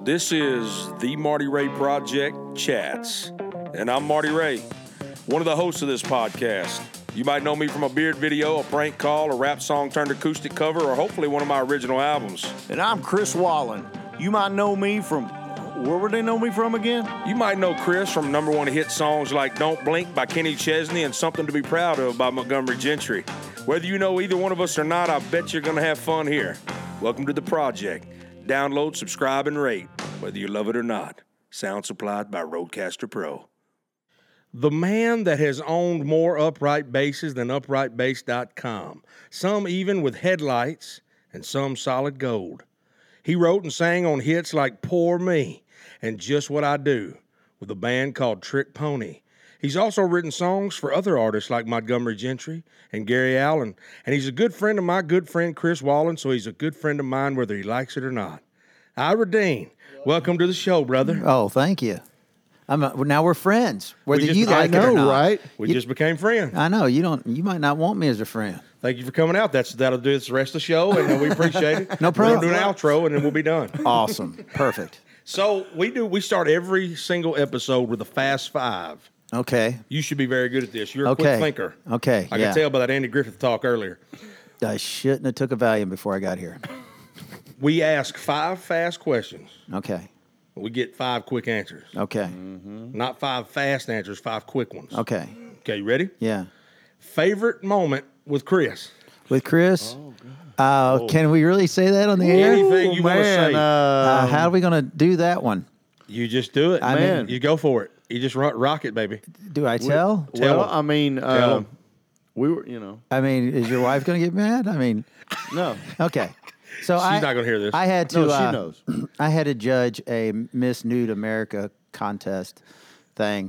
This is the Marty Ray Project Chats, and I'm Marty Ray, one of the hosts of this podcast. You might know me from a beard video, a prank call, a rap song turned acoustic cover, or hopefully one of my original albums. And I'm Chris Wallen. You might know me from, where would they know me from again? You might know Chris from number one hit songs like Don't Blink by Kenny Chesney and Something to Be Proud of by Montgomery Gentry. Whether you know either one of us or not, I bet you're going to have fun here. Welcome to the project. Download, subscribe, and rate, whether you love it or not. Sound supplied by Rodecaster Pro. The man that has owned more upright basses than uprightbass.com, some even with headlights and some solid gold. He wrote and sang on hits like Poor Me and Just What I Do with a band called Trick Pony. He's also written songs for other artists like Montgomery Gentry and Gary Allan, and he's a good friend of my good friend Chris Wallen, so he's a good friend of mine whether he likes it or not. Ira Dean, welcome to the show, brother. Oh, thank you. Now we're friends, whether just you became- like I it or know, not. right? We just became friends. I know you don't. You might not want me as a friend. Thank you for coming out. That'll do this the rest of the show, and we appreciate it. No problem. We're going to do an outro, and then we'll be done. Awesome, perfect. So we start every single episode with a fast five. Okay. You should be very good at this. You're a quick thinker. Okay. I can tell by that Andy Griffith talk earlier. I shouldn't have took a Valium before I got here. We ask 5 fast questions. Okay. We get 5 quick answers. Okay. Not 5 fast answers, 5 quick ones. Okay. Okay, you ready? Yeah. Favorite moment with Chris? With Chris. Can we really say that on the air? Anything you want to say. How are we going to do that one? You just do it. Man. You go for it. You just rock it, baby. Do I tell? Tell Well, him. I mean, Tell him. we were, I mean, is your wife going to get mad? I mean, no. okay. So She's not going to hear this. I had to. No, she knows. I had to judge a Miss Nude America contest thing.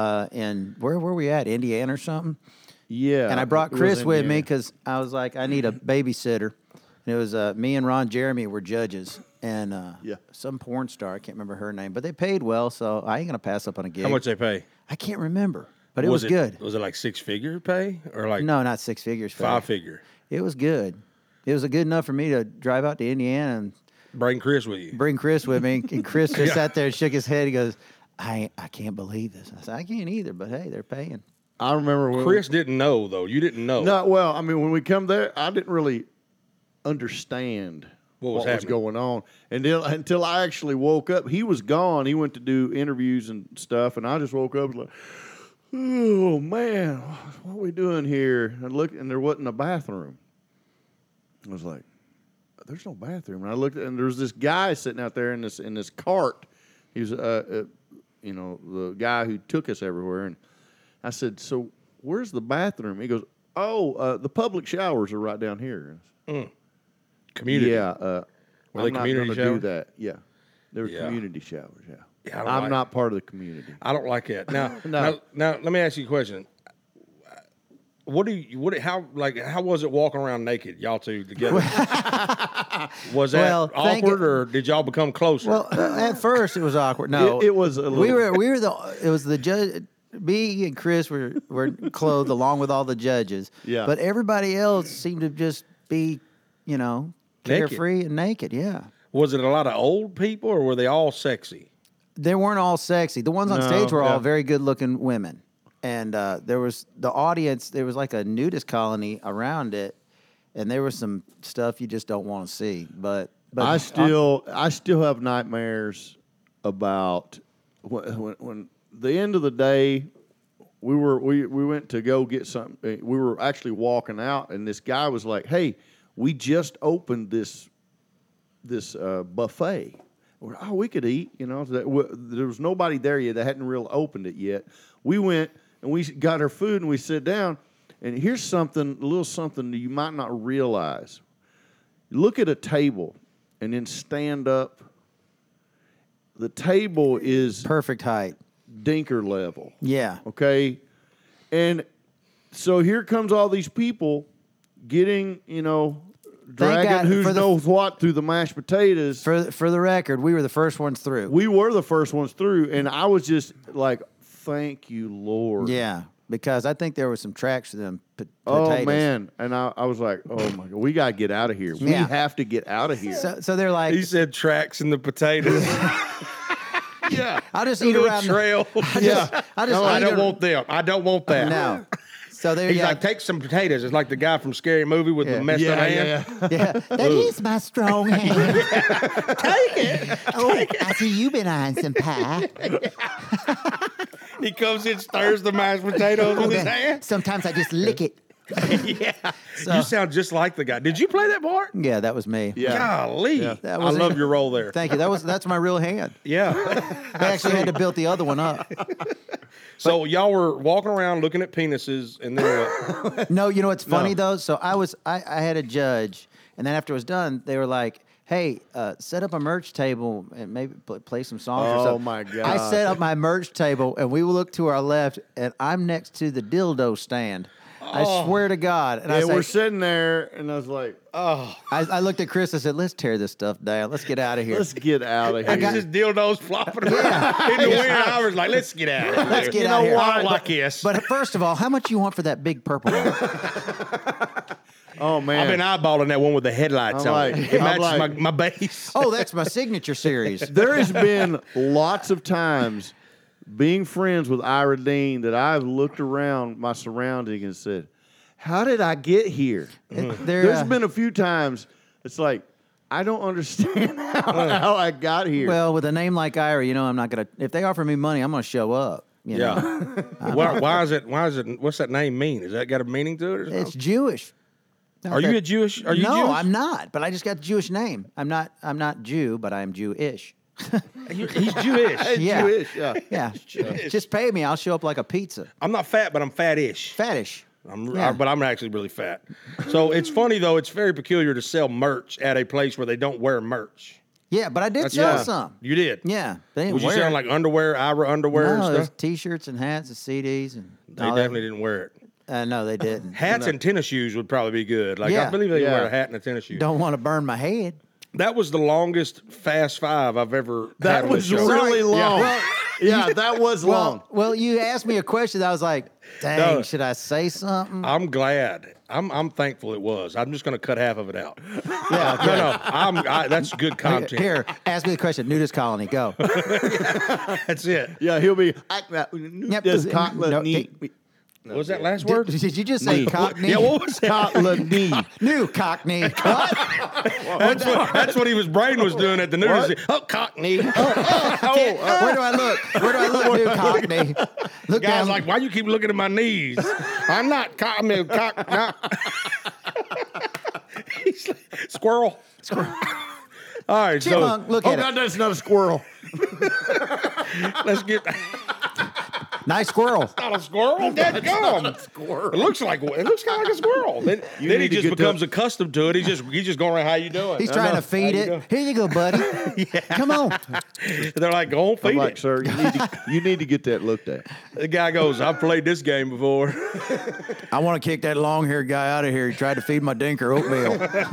In where were we at? Indiana or something? Yeah. And I brought it was Chris with me Indiana. because I was like, I need a babysitter. And it was me and Ron Jeremy were judges, and some porn star, I can't remember her name, but they paid well, so I ain't gonna pass up on a gig. How much they pay? I can't remember, but it was good. Was it like 6-figure pay or like No, not 6 figures. 5-figure? It was good. It was good enough for me to drive out to Indiana and Bring Chris with you. bring Chris with me. And Chris just sat there and shook his head. He goes, I can't believe this. I said, I can't either, but hey, they're paying. I remember when Chris didn't know though. You didn't know. No, well, I mean, when we come there, I didn't really understand What was happening? going on. And until I actually woke up, he was gone. He went to do interviews and stuff, and I just woke up like, oh man, what are we doing here? And look, and there wasn't a bathroom. I was like, there's no bathroom. And I looked, and there was this guy sitting out there in this cart. He was, the guy who took us everywhere. And I said, so where's the bathroom? He goes, the public showers are right down here. Community. Yeah, Were they I'm not community going to do showers? that. Yeah, they were Yeah. community showers. Yeah, Yeah, I don't I'm like- not part of the community. I don't like that. Now, No. now, let me ask you a question. How was it walking around naked, y'all two together? Was that Well, thank awkward, you. or did y'all become closer? Well, at first it was awkward. No, It was a little. It was the judge. Me and Chris were clothed along with all the judges. Yeah. But everybody else seemed to just be, Naked. carefree and naked. Yeah. Was it a lot of old people, or were they all sexy? They weren't all sexy. The ones on No, stage were all yeah. very good-looking women, and there was the audience. There was like a nudist colony around it, and there was some stuff you just don't want to see. But I still have nightmares about when the end of the day. We went to go get something. We were actually walking out, and this guy was like, "Hey, we just opened this buffet. We could eat, There was nobody there yet. They hadn't really opened it yet. We went and we got our food and we sit down. And here's a little something that you might not realize. Look at a table and then stand up. The table is perfect height. dinker level. Yeah. Okay, and so here comes all these people getting, dragging God who for the- knows what through the mashed potatoes. For the record, we were the first ones through. We were the first ones through, and I was just like, "Thank you, Lord." Yeah. because I think there was some tracks to them potatoes. Oh man! And I was like, oh my god, we gotta get out of here. We Yeah. have to get out of here. So they're like, He said tracks in the potatoes. yeah. I'll just A eat little around. trail. Yeah. I just No, I eat don't ar- want them. I don't want that. No. So they're He's like, take some potatoes. It's like the guy from Scary Movie with the messed up hand. yeah. That is my strong hand. Take it. Oh, I see you've been eyeing some pie. He comes in, stirs the mashed potatoes with his hand. Sometimes I just lick it. Yeah. So- You sound just like the guy. Did you play that part? Yeah, that was me. Yeah. Golly. That I was love it. your role there. Thank you. That's my real hand. Yeah. I actually had to build the other one up. So y'all were walking around looking at penises, and then what? No, you know what's funny though? So I had a judge, and then after it was done, they were like, "Hey, set up a merch table and maybe play some songs." or Oh, something. my God. I set up my merch table, and we look to our left, and I'm next to the dildo stand. I swear to God. And And I we're say, sitting there, and I was like, I looked at Chris. I said, "Let's tear this stuff down. Let's get out of here." let's get out of And here. he's just dildos flopping around in the wind. I was like, let's get out of here. Let's get you out know of here. what? I don't like this. But first of all, how much you want for that big purple one? Oh man! I've been eyeballing that one with the headlights I'm on. like- It I'm matches like- my base. Oh, that's my signature series. There has been lots of times being friends with Ira Dean that I've looked around my surroundings and said, how did I get here? There's been a few times it's like, I don't understand how I got here. Well, with a name like Ira, you know, I'm not gonna. If they offer me money, I'm gonna show up. You know? Yeah. Why is it? What's that name mean? Has that got a meaning to it? Or something? It's Jewish. Are you a Jewish? Are you no, Jewish? I'm not. But I just got the Jewish name. I'm not Jew, but I'm Jewish. He's Jewish. Yeah. Jewish, yeah. Yeah, just pay me. I'll show up like a pizza. I'm not fat, but I'm fattish. Fattish. But I'm actually really fat. So it's funny though. It's very peculiar to sell merch at a place where they don't wear merch. Yeah, but I did That's sell yeah. some. You did. Yeah, they didn't Was you wear selling it. like underwear, Ira underwear No, and there's stuff? T-shirts and hats and CDs and They all that. definitely didn't wear it. No, they didn't. Hats and tennis shoes would probably be good. Like I Yeah. believe they can Yeah. wear a hat and a tennis shoe. Don't want to burn my head. That was the longest Fast Five I've ever had That on the was show. really long. Well, Yeah, that was long. Well, you asked me a question. I was like, dang, No. should I say something? I'm glad. I'm thankful it was. I'm just going to cut half of it out. Yeah, no. That's good content. Here, ask me the question. Nudist colony, go. That's it. Yeah, he'll be. This No, Cockney. What was that last word? Did you just say Me. cockney? Yeah, what was that? Cockney. New cockney. That's what his brain was doing at the news. Oh, Cockney. Where do I look? Where do I look, new cockney? Look Guy's down. like, why you keep looking at my knees? I'm not cock. I mean, cock. Not. He's like, squirrel. All right, Chipmunk, look Oh, at God, it. that's not a squirrel. Let's get. Nice squirrel. Not a squirrel. Dead gum. Squirrel. It looks kind of like a squirrel. Then he need to just get becomes that- accustomed to it. He's just going around. How you doing? He's trying to feed How you it. doing? Here you go, buddy. Come on. They're like, go on, feed I'm like, it. sir, you need to get that looked at. The guy goes, I've played this game before. I want to kick that long-haired guy out of here. He tried to feed my dinker oatmeal.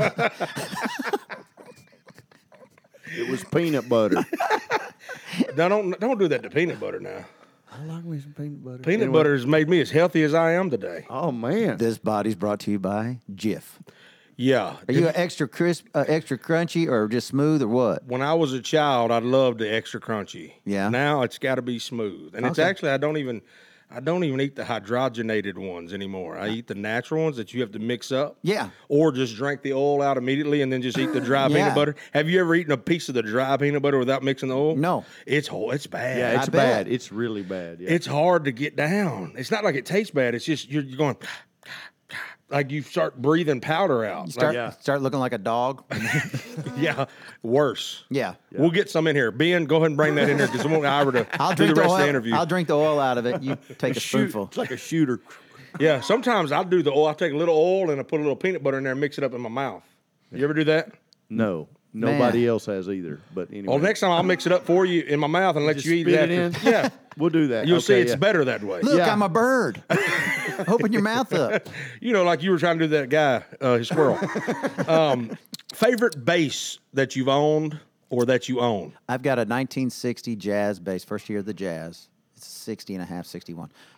It was peanut butter. Now, don't do that to peanut butter now. I like me some peanut butter. Peanut butter has made me as healthy as I am today. Oh man. This body's brought to you by Jif. Yeah. Are you an extra crisp, extra crunchy, or just smooth, or what? When I was a child, I loved the extra crunchy. Yeah. Now it's got to be smooth, and it's Okay. actually I don't even eat the hydrogenated ones anymore. I eat the natural ones that you have to mix up. Yeah. Or just drink the oil out immediately and then just eat the dry Yeah. peanut butter. Have you ever eaten a piece of the dry peanut butter without mixing the oil? No. It's bad. Yeah, it's I bet. bad. It's really bad. Yeah. It's hard to get down. It's not like it tastes bad. It's just you're going like you start breathing powder out. Start looking like a dog. Yeah, worse. Yeah. We'll get some in here. Ben, go ahead and bring that in here because we want Ira to I'll do drink the rest oil. of the interview. I'll drink the oil out of it. You take a spoonful. It's like a shooter. Yeah, sometimes I'll do the oil. I'll take a little oil and I put a little peanut butter in there and mix it up in my mouth. You ever do that? No, nobody else has either. But anyway, Well, next time I'll mix it up for you in my mouth and let Just you eat spit it it after. in? Yeah, we'll do that. you'll see Okay, it's yeah. better that way. Look, Yeah. I'm a bird. Open your mouth up. You know, like you were trying to do that guy, his squirrel. Favorite bass that you've owned or that you own? I've got a 1960 jazz bass, first year of the jazz. It's 60 and a half, 61.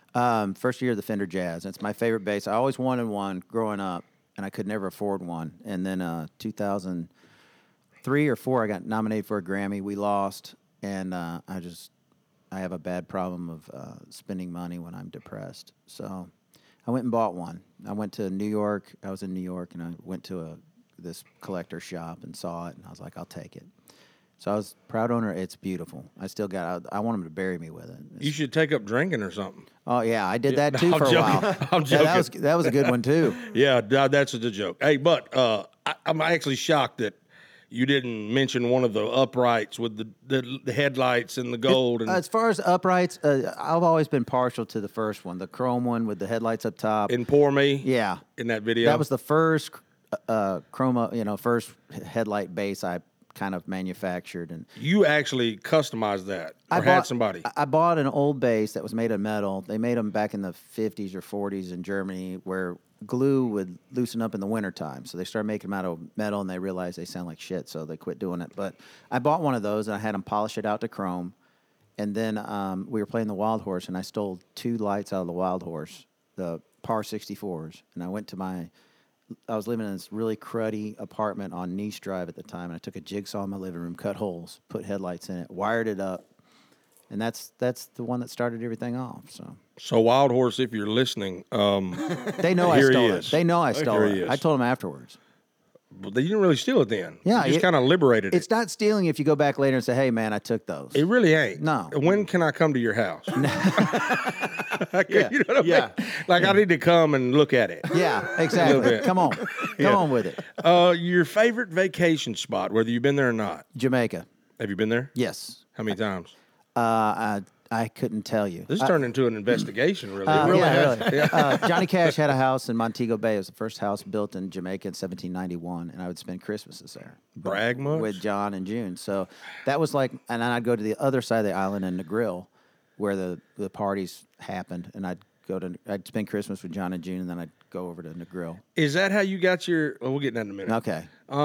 First year of the Fender Jazz. It's my favorite bass. I always wanted one growing up, and I could never afford one. And then 2003 or 4, I got nominated for a Grammy. We lost, and I have a bad problem of spending money when I'm depressed. So I went and bought one. I went to New York. I was in New York, and I went to this collector shop and saw it, and I was like, I'll take it. So I was proud owner. It's beautiful. I still got it. I want them to bury me with it. You should take up drinking or something. Oh, yeah. I did that, too, I'm for a joking. while. I'm joking. Yeah, that was a good one, too. Yeah, that's a joke. Hey, but I'm actually shocked that you didn't mention one of the uprights with the headlights and the gold. As far as uprights, I've always been partial to the first one, the chrome one with the headlights up top. In Pour Me? Yeah. In that video? That was the first chroma, first headlight bass I kind of manufactured. And you actually customized that or had somebody? I bought an old bass that was made of metal. They made them back in the 50s or 40s in Germany where glue would loosen up in the wintertime. So they started making them out of metal, and they realized they sound like shit, so they quit doing it. But I bought one of those, and I had them polish it out to chrome. And then we were playing the Wild Horse, and I stole 2 lights out of the Wild Horse, the Par 64s. And I went to I was living in this really cruddy apartment on Nice Drive at the time, and I took a jigsaw in my living room, cut holes, put headlights in it, wired it up. And that's the one that started everything off. So Wild Horse, if you're listening, they know I stole it. They know I stole it. I told them afterwards. But they didn't really steal it then. Yeah, you just kind of liberated it. It's not stealing if you go back later and say, "Hey, man, I took those." It really ain't. No. When can I come to your house? Yeah. You know what I mean? Like I need to come and look at it. Yeah, exactly. Come on with it. Your favorite vacation spot, whether you've been there or not. Jamaica. Have you been there? Yes. How many times? I couldn't tell you. This turned into an investigation, really. Really. Johnny Cash had a house in Montego Bay. It was the first house built in Jamaica in 1791, and I would spend Christmases there. Brag much? With John and June. So that was like, and then I'd go to the other side of the island in Negril, where the parties happened, and I'd spend Christmas with John and June, and then I'd go over to Negril. Is that how you got your? Well, we'll get in that in a minute. Okay.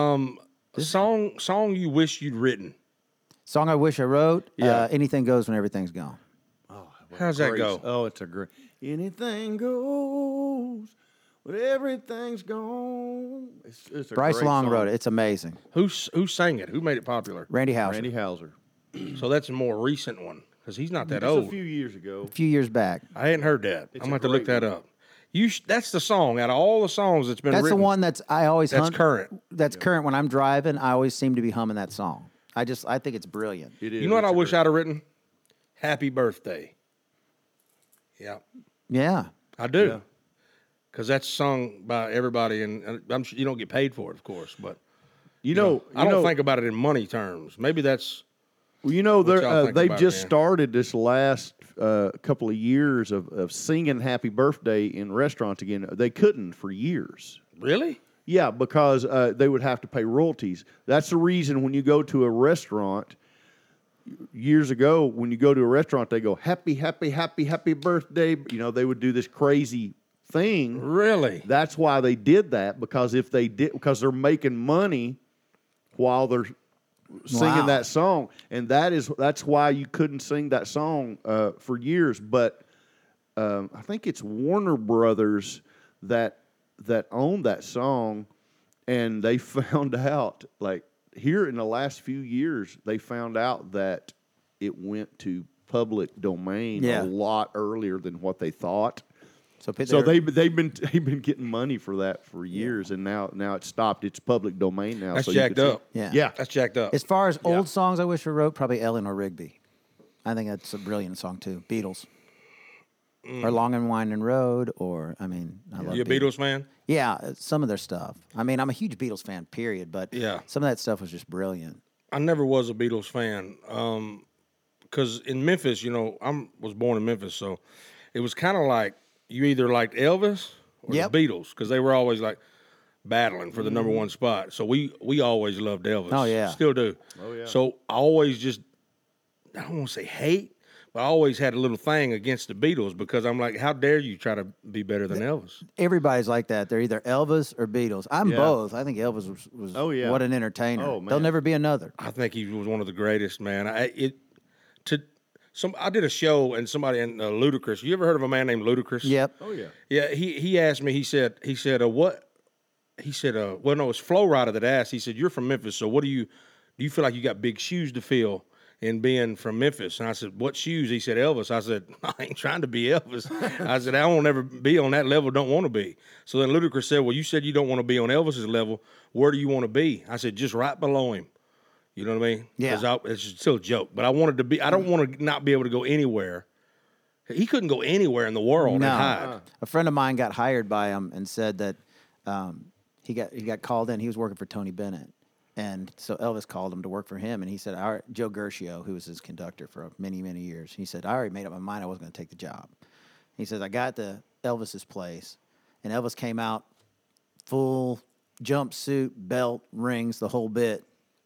Song you wish you'd written. Song I wish I wrote. Yeah. Anything Goes When Everything's Gone. Oh, how's that go? Oh, it's a great. Anything goes when everything's gone. It's a Bryce great Long song. wrote it. It's amazing. Who sang it? Who made it popular? Randy Houser. Randy Houser. So that's a more recent one because he's not that It's old. a few years ago. A few years back. I hadn't heard that. I'm going to have to look great that up. That's the song out of all the songs that's been That's written. the one I always That's hum. current. That's current. When I'm driving, I always seem to be humming that song. I think it's brilliant. It is. You know what It's I a wish great- I'd have written? Happy Birthday. Yeah, Yeah. I do. Because that's sung by everybody, and I'm sure you don't get paid for it, of course. But I don't think about it in money terms. Maybe that's. Well, y'all think they've about it, just man? started this last couple of years of singing Happy Birthday in restaurants again. They couldn't for years. Really? Yeah, because they would have to pay royalties. That's the reason when you go to a restaurant, years ago, when you go to a restaurant, they go, happy, happy, happy, happy birthday. They would do this crazy thing. Really? That's why they did that, because because they're making money while they're singing that song. And that's why you couldn't sing that song for years. But I think it's Warner Brothers that owned that song, and they found out, like, here in the last few years, they found out that it went to public domain a lot earlier than what they thought. So they've been getting money for that for years, and now it's stopped. It's public domain now. That's so jacked up. Yeah. That's jacked up. As far as old songs I wish I wrote, probably Eleanor Rigby. I think that's a brilliant song, too. Beatles. Or Long and Winding Road, I love You a Beatles fan? Yeah, some of their stuff. I'm a huge Beatles fan, period, but some of that stuff was just brilliant. I never was a Beatles fan because in Memphis, I was born in Memphis, so it was kind of like you either liked Elvis or the Beatles because they were always like battling for the number one spot. So we always loved Elvis. Oh, yeah. Still do. Oh, yeah. So I always I don't want to say hate, but I always had a little thing against the Beatles because I'm like, how dare you try to be better than Elvis? Everybody's like that. They're either Elvis or Beatles. I'm both. I think Elvis was what an entertainer. Oh, man. There'll never be another. I think he was one of the greatest, man. I did a show and somebody in Ludacris. You ever heard of a man named Ludacris? Yep. Oh yeah. Yeah, he asked me. He said, what? He said, well, no, it's Flow Rider that asked. He said, you're from Memphis, so do you feel like you got big shoes to fill in being from Memphis? And I said, what shoes? He said, Elvis. I said, I ain't trying to be Elvis. I said, I won't ever be on that level. Don't want to be. So then Ludacris said, well, you said you don't want to be on Elvis's level. Where do you want to be? I said, just right below him. You know what I mean? Yeah. 'Cause it's still a joke, but I wanted to be. I don't want to not be able to go anywhere. He couldn't go anywhere in the world and hide. A friend of mine got hired by him and said that he got called in. He was working for Tony Bennett, and so Elvis called him to work for him. And he said, "All right," Joe Gershio, who was his conductor for many, many years, he said, "I already made up my mind I wasn't going to take the job." He says, "I got to Elvis's place, and Elvis came out full jumpsuit, belt, rings, the whole bit."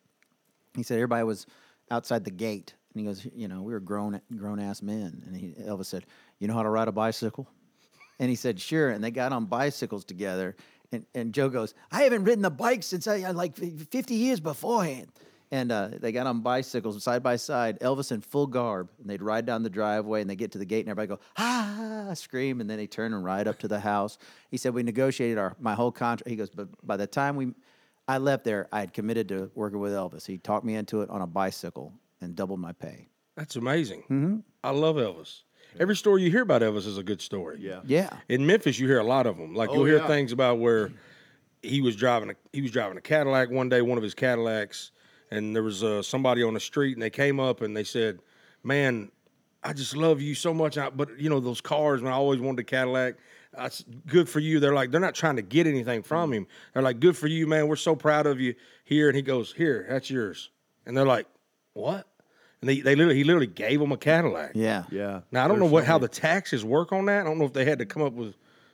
He said everybody was outside the gate, and he goes, "You know, we were grown ass men." And Elvis said, "You know how to ride a bicycle?" And he said, "Sure." And they got on bicycles together. And Joe goes, "I haven't ridden a bike since I like 50 years beforehand." And they got on bicycles side by side, Elvis in full garb, and they'd ride down the driveway, and they get to the gate, and everybody go, "Ah!" scream, and then they turn and ride up to the house. He said, "We negotiated my whole contract." He goes, "But by the time I left there, I had committed to working with Elvis. He talked me into it on a bicycle and doubled my pay." That's amazing. Mm-hmm. I love Elvis. Every story you hear about Elvis is a good story. Yeah. Yeah. In Memphis, you hear a lot of them. Like you'll hear things about where he was driving a Cadillac one day, one of his Cadillacs, and there was somebody on the street, and they came up and they said, "Man, I just love you so much. But you know those cars, man, I always wanted a Cadillac. Good for you." They're not trying to get anything from him. They're like, "Good for you, man. We're so proud of you here." And he goes, "Here, that's yours." And they're like, "What?" And he literally gave them a Cadillac. Yeah. Yeah. Now I don't know how the taxes work on that. I don't know if they had to coming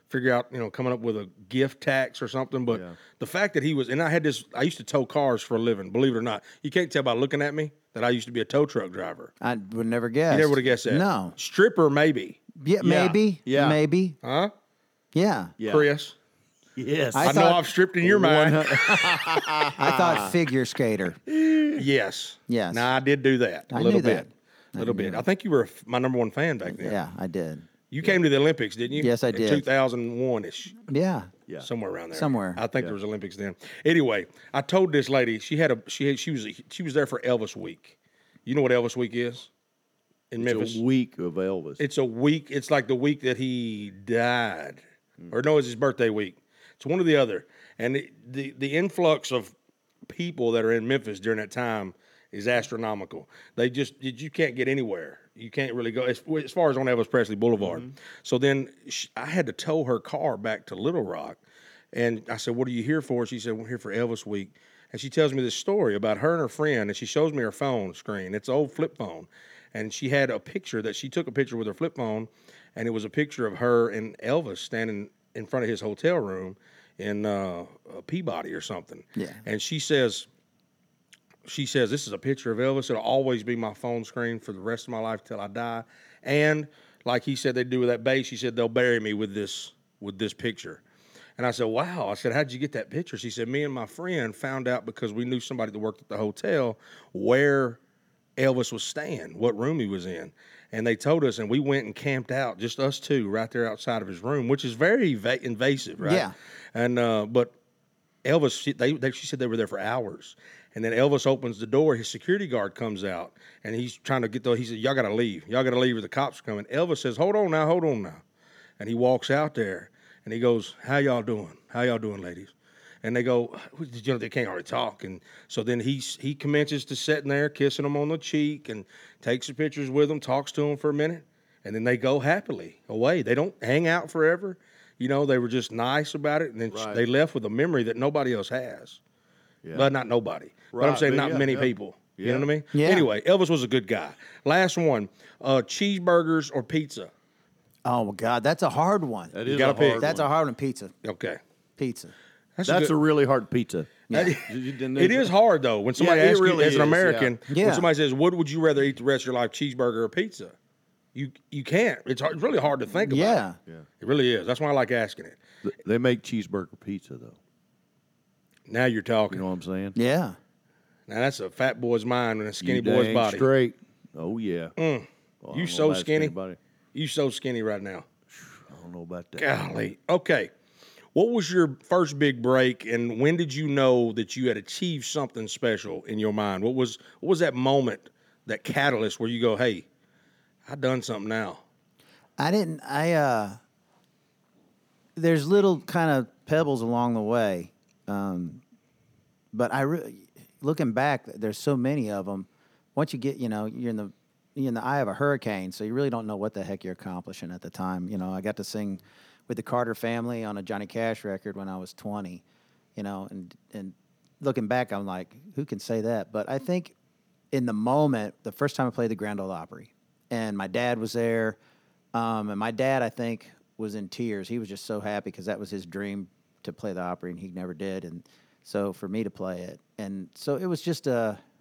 up with a gift tax or something. But the fact that he was, and I used to tow cars for a living. Believe it or not, you can't tell by looking at me that I used to be a tow truck driver. I would never guess. You never would have guessed that. No. Stripper maybe. Yeah, maybe. Yeah. Maybe. Huh? Yeah. Yeah. Chris. Yes. I know I've stripped in your mind. I thought figure skater. Yes. Yes. Now I did do that a I little knew that. bit. A little bit. I think you were my number one fan back then. Yeah, I did. You came to the Olympics, didn't you? Yes, I did. 2001-ish. Yeah. Yeah. Somewhere around there. Somewhere. I think there was Olympics then. Anyway, I told this lady she was there for Elvis Week. You know what Elvis Week is? In Memphis. It's a week of Elvis. It's a week. It's like the week that he died, or no, it's his birthday week. It's one or the other. And the influx of people that are in Memphis during that time is astronomical. You can't get anywhere. You can't really go as far as on Elvis Presley Boulevard. Mm-hmm. So then I had to tow her car back to Little Rock, and I said, "What are you here for?" She said, "We're here for Elvis Week." And she tells me this story about her and her friend, and she shows me her phone screen. It's an old flip phone. And she had a picture that she took a picture with her flip phone, and it was a picture of her and Elvis standing in front of his hotel room in Peabody or something. Yeah. And she says, "This is a picture of Elvis. It'll always be my phone screen for the rest of my life till I die." And like he said they do with that bass, she said they'll bury me with this picture. And I said, "Wow." I said, "How'd you get that picture?" She said, "Me and my friend found out because we knew somebody that worked at the hotel where Elvis was staying, what room he was in. And they told us, and we went and camped out, just us two, right there outside of his room, which is very invasive, right?" Yeah. And but Elvis, she said they were there for hours. And then Elvis opens the door. His security guard comes out, and he's trying to he said, "Y'all got to leave. Y'all got to leave or the cops are coming." Elvis says, hold on now. And he walks out there, and he goes, "How y'all doing? How y'all doing, ladies?" And they go, they can't hardly talk. And so then he commences to sitting there, kissing them on the cheek, and takes some pictures with them, talks to them for a minute, and then they go happily away. They don't hang out forever. You know, they were just nice about it, and then they left with a memory that nobody else has. Yeah. Well, not nobody. Right. But I'm saying not many people. Yeah. You know what I mean? Yeah. Anyway, Elvis was a good guy. Last one, cheeseburgers or pizza? Oh, God, that's a hard one. That is gotta pick. That's a hard one. Pizza. Okay. Pizza. That's a really hard pizza. Yeah. It is hard, though, when somebody asks you, as an American, yeah. when somebody says, what would you rather eat the rest of your life, cheeseburger or pizza? You can't. It's really hard to think about. Yeah. It really is. That's why I like asking it. They make cheeseburger pizza, though. Now you're talking. You know what I'm saying? Yeah. Now that's a fat boy's mind and a skinny boy's body. Straight. Oh, yeah. Well, I You don't know so about skinny. buddy. You so skinny right now. I don't know about that. Golly. Okay. What was your first big break, and when did you know that you had achieved something special in your mind? What was that moment, that catalyst where you go, "Hey, I done something now"? There's little kind of pebbles along the way. But looking back, there's so many of them. Once you get, you're in the eye of a hurricane, so you really don't know what the heck you're accomplishing at the time. I got to sing with the Carter Family on a Johnny Cash record when I was 20, and looking back, I'm like, who can say that? But I think in the moment, the first time I played the Grand Ole Opry, and my dad was there, and my dad, I think, was in tears. He was just so happy because that was his dream to play the Opry, and he never did. And so for me to play it, and so it was just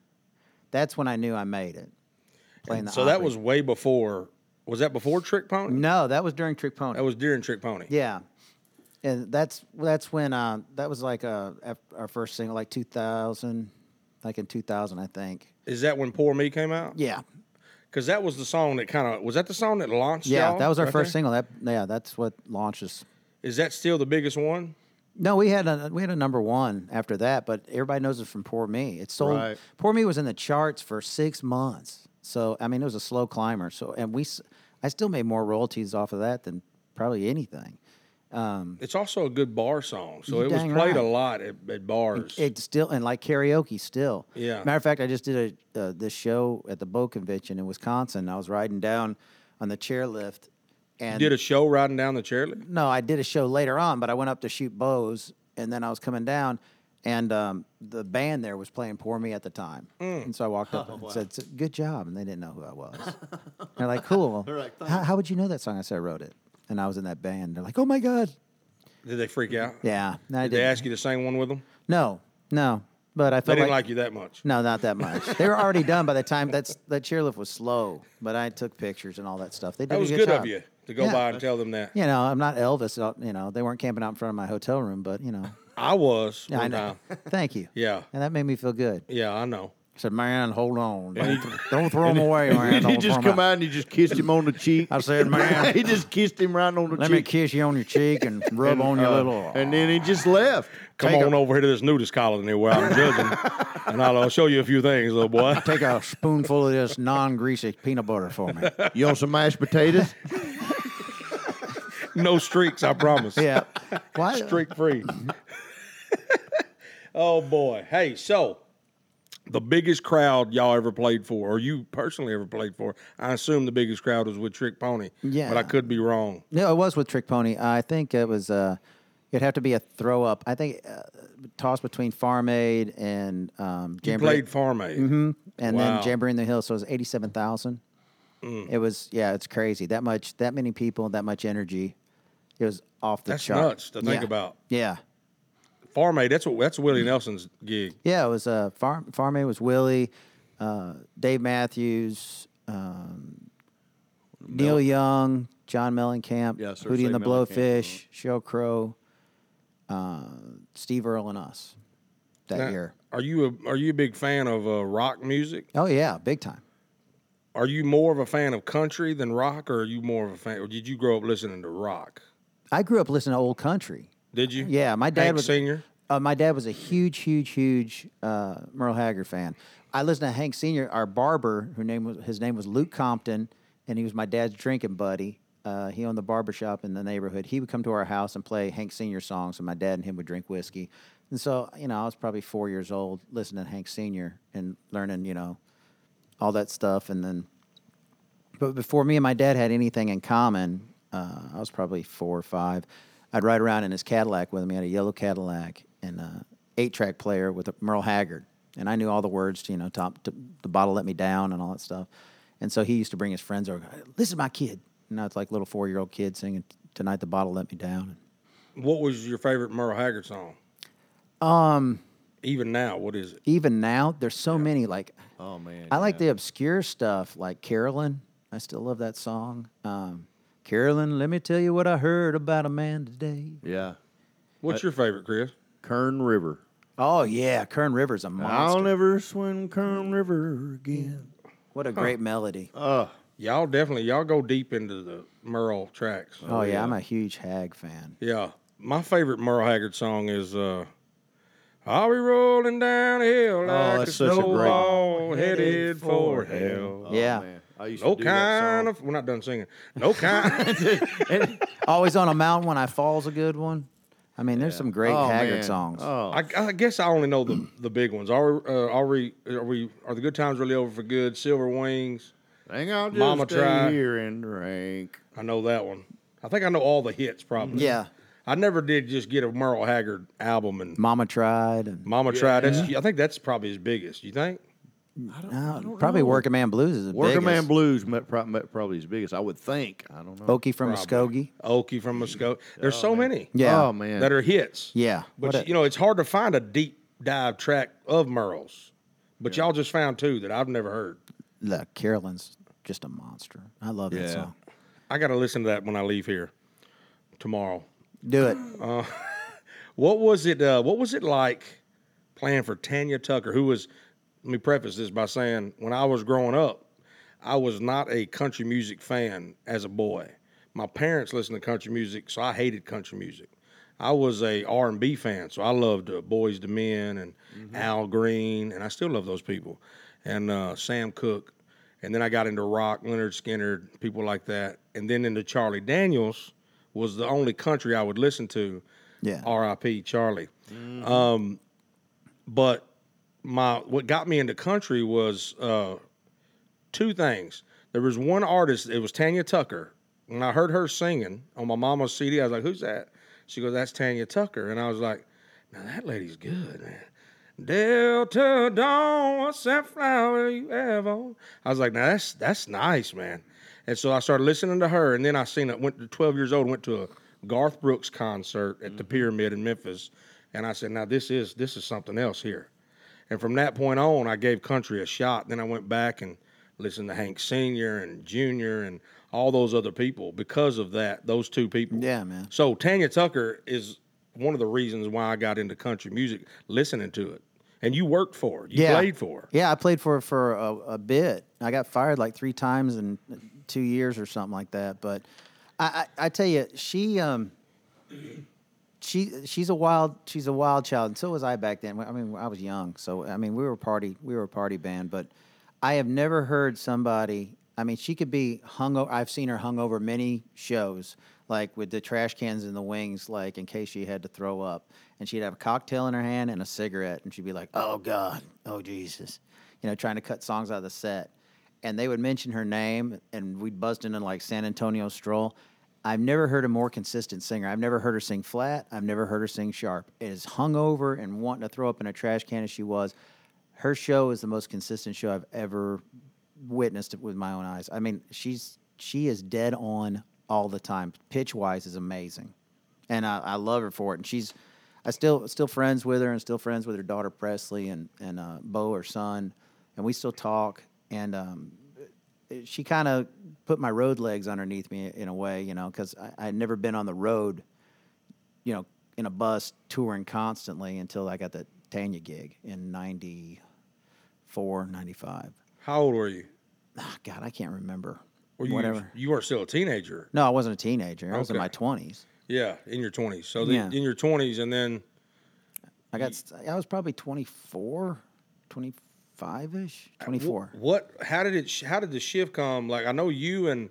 that's when I knew I made it. Playing the So Opry. that was way before. Was that before Trick Pony? No, that was during Trick Pony. That was during Trick Pony. Yeah, and that's when that was like our first single, like 2000, like in 2000, I think. Is that when Poor Me came out? Yeah, Because that was the song that was that the song that launched yeah, y'all that was our right first there? single. That's what launches. Is that still the biggest one? No, we had a number one after that, but everybody knows it from Poor Me. It sold. Right. Poor Me was in the charts for 6 months. So I mean, it was a slow climber. So I still made more royalties off of that than probably anything. It's also a good bar song, so You're it was dang played a right. lot at bars. It's still, and like karaoke still. Yeah. Matter of fact, I just did this show at the Bow Convention in Wisconsin. I was riding down on the chairlift, You and did a show riding down the chairlift? no, I did a show later on, but I went up to shoot bows, and then I was coming down, and the band there was playing Pour Me at the time. And so I walked up and said, "Good job," and they didn't know who I was. They're like, "Cool. They're like, how would you know that song?" I said, "I wrote it," and I was in that band. They're like, "Oh my god." Did they freak out? Yeah. No, I Did they didn't. ask you to sing one with them? No. But I They felt didn't like you that much. No, not that much. They were already done by the time that chairlift was slow. But I took pictures and all that stuff. They did That was a good job. of you to go Yeah. by and tell them that. I'm not Elvis. They weren't camping out in front of my hotel room, but I was I one know. time. Thank you. Yeah. And that made me feel good. Yeah, I know. I said, "Man, hold on. Don't throw them away, man. And he Don't just throw 'em come out and you just kissed him on the cheek. I said, "Man, he just kissed him right on the let me cheek. kiss you on your cheek and rub on your little." And then he just left. Come on over here to this nudist colony where I'm judging, and I'll show you a few things, little boy. Take a spoonful of this non-greasy peanut butter for me. You want some mashed potatoes? No streaks, I promise. Yeah. Why? Streak free. Oh, boy. Hey, so the biggest crowd y'all ever played for, or you personally ever played for, I assume the biggest crowd was with Trick Pony. Yeah. But I could be wrong. No, it was with Trick Pony. I think it was. It'd have to be a throw up. I think toss between Farm Aid and You Jamboree. played Farm Aid. and Wow. then Jamboree in the Hills. So it was 87,000. It was it's crazy. That many people, that much energy. It was off the That's chart. nuts to think Yeah. about. Yeah. Farm Aid, that's Willie Nelson's gig. Yeah, it was Farm Aid was Willie, Dave Matthews, Neil Young, John Mellencamp, Yeah, Sir Hootie and the Say Mellencamp. Blowfish, Sheryl Crow, Steve Earle, and us that Now, year. Are you a big fan of rock music? Oh yeah, big time. Are you more of a fan of country than rock, or are you more of a fan? Or did you grow up listening to rock? I grew up listening to old country. Did you? Yeah, my dad Hank was Senior. My dad was a huge Merle Haggard fan. I listened to Hank Senior, our barber, his name was Luke Compton, and he was my dad's drinking buddy. He owned the barber shop in the neighborhood. He would come to our house and play Hank Senior songs, and my dad and him would drink whiskey. And so, I was probably 4 years old listening to Hank Senior and learning, all that stuff. And then, but before me and my dad had anything in common, I was probably 4 or 5. I'd ride around in his Cadillac with him. He had a yellow Cadillac and a 8-track player with a Merle Haggard. And I knew all the words to, The Bottle Let Me Down and all that stuff. And so he used to bring his friends over. Listen to my kid. Now it's like little 4-year-old kid singing Tonight the Bottle Let Me Down. What was your favorite Merle Haggard song? Even now, what is it? Even now, there's so many. Like, Oh, man. I like the obscure stuff, like Carolyn. I still love that song. Carolyn, let me tell you what I heard about a man today. Yeah. What's your favorite, Chris? Kern River. Oh, yeah. Kern River's a monster. I'll never swim Kern River again. What a great melody. Oh, Y'all go deep into the Merle tracks. Oh yeah, I'm a huge Hag fan. Yeah. My favorite Merle Haggard song is I'll be rolling down a hill like that's a such a great snowball headed for hell. Yeah. Man. I used No to do that kind song. of we're not done singing. No kind Always on a Mountain When I Fall's a good one. I mean, there's some great Haggard man. songs. Oh, I guess I only know the big ones. Are the good times really over for good? Silver Wings. hang on, just Mama stay Tried. here and drink. I know that one. I think I know all the hits probably. Yeah. I never did just get a Merle Haggard album and Mama Tried. And Mama Tried. I think that's probably his biggest. You think? probably Working Man Blues is the Working Man biggest. Blues probably his biggest. I would think. I don't know. Okie from Muskogee. Okie from Muskogee. There's so many. Yeah. Oh man. That are hits. Yeah. But What a- you know, it's hard to find a deep dive track of Merle's. But y'all just found two that I've never heard. Look, Carolyn's just a monster. I love that Yeah. song. I got to listen to that when I leave here tomorrow. Do it. What was it like playing for Tanya Tucker, who was, let me preface this by saying, when I was growing up, I was not a country music fan as a boy. My parents listened to country music, so I hated country music. I was a R&B fan, so I loved Boyz II Men and Al Green, and I still love those people, and Sam Cooke. And then I got into rock, Leonard Skinner, people like that. And then into Charlie Daniels was the only country I would listen to. Yeah. R.I.P. Charlie. But what got me into country was two things. There was one artist, it was Tanya Tucker. When I heard her singing on my mama's CD, I was like, who's that? She goes, that's Tanya Tucker. And I was like, now that lady's good, man. Delta Dawn, what's that flower you have on? I was like, now that's nice, man. And so I started listening to her, and then I went to 12 years old, went to a Garth Brooks concert at the Pyramid in Memphis, and I said, now this is something else here. And from that point on, I gave country a shot. Then I went back and listened to Hank Sr. and Jr. and all those other people because of that, those two people. Yeah, man. So Tanya Tucker is one of the reasons why I got into country music, listening to it. And you worked for her. You played for her. Yeah, I played for her for a bit. I got fired like 3 times in 2 years or something like that. But I tell you, she's a wild child, and so was I back then. I mean, I was young, so I mean, we were a party band. But I have never heard somebody. I mean, she could be hungover. I've seen her hungover many shows, like with the trash cans in the wings, like in case she had to throw up. And she'd have a cocktail in her hand and a cigarette, and she'd be like, "Oh God, oh Jesus," trying to cut songs out of the set. And they would mention her name, and we'd bust into like San Antonio Stroll. I've never heard a more consistent singer. I've never heard her sing flat. I've never heard her sing sharp. As hungover and wanting to throw up in a trash can as she was, her show is the most consistent show I've ever witnessed with my own eyes. I mean, she is dead on all the time. Pitch wise is amazing, and I love her for it. And I still friends with her, and still friends with her daughter Presley and Bo, her son, and we still talk. And she kind of put my road legs underneath me in a way, because I had never been on the road, in a bus touring constantly until I got the Tanya gig in 94, 95. How old were you? Oh, God, I can't remember. Whatever. You weren't still a teenager. No, I wasn't a teenager. I was in Okay. my 20s. Yeah, in your 20s. So Yeah. in your 20s, and then I was probably 24, 25-ish, 24. how did the shift come? Like, I know you and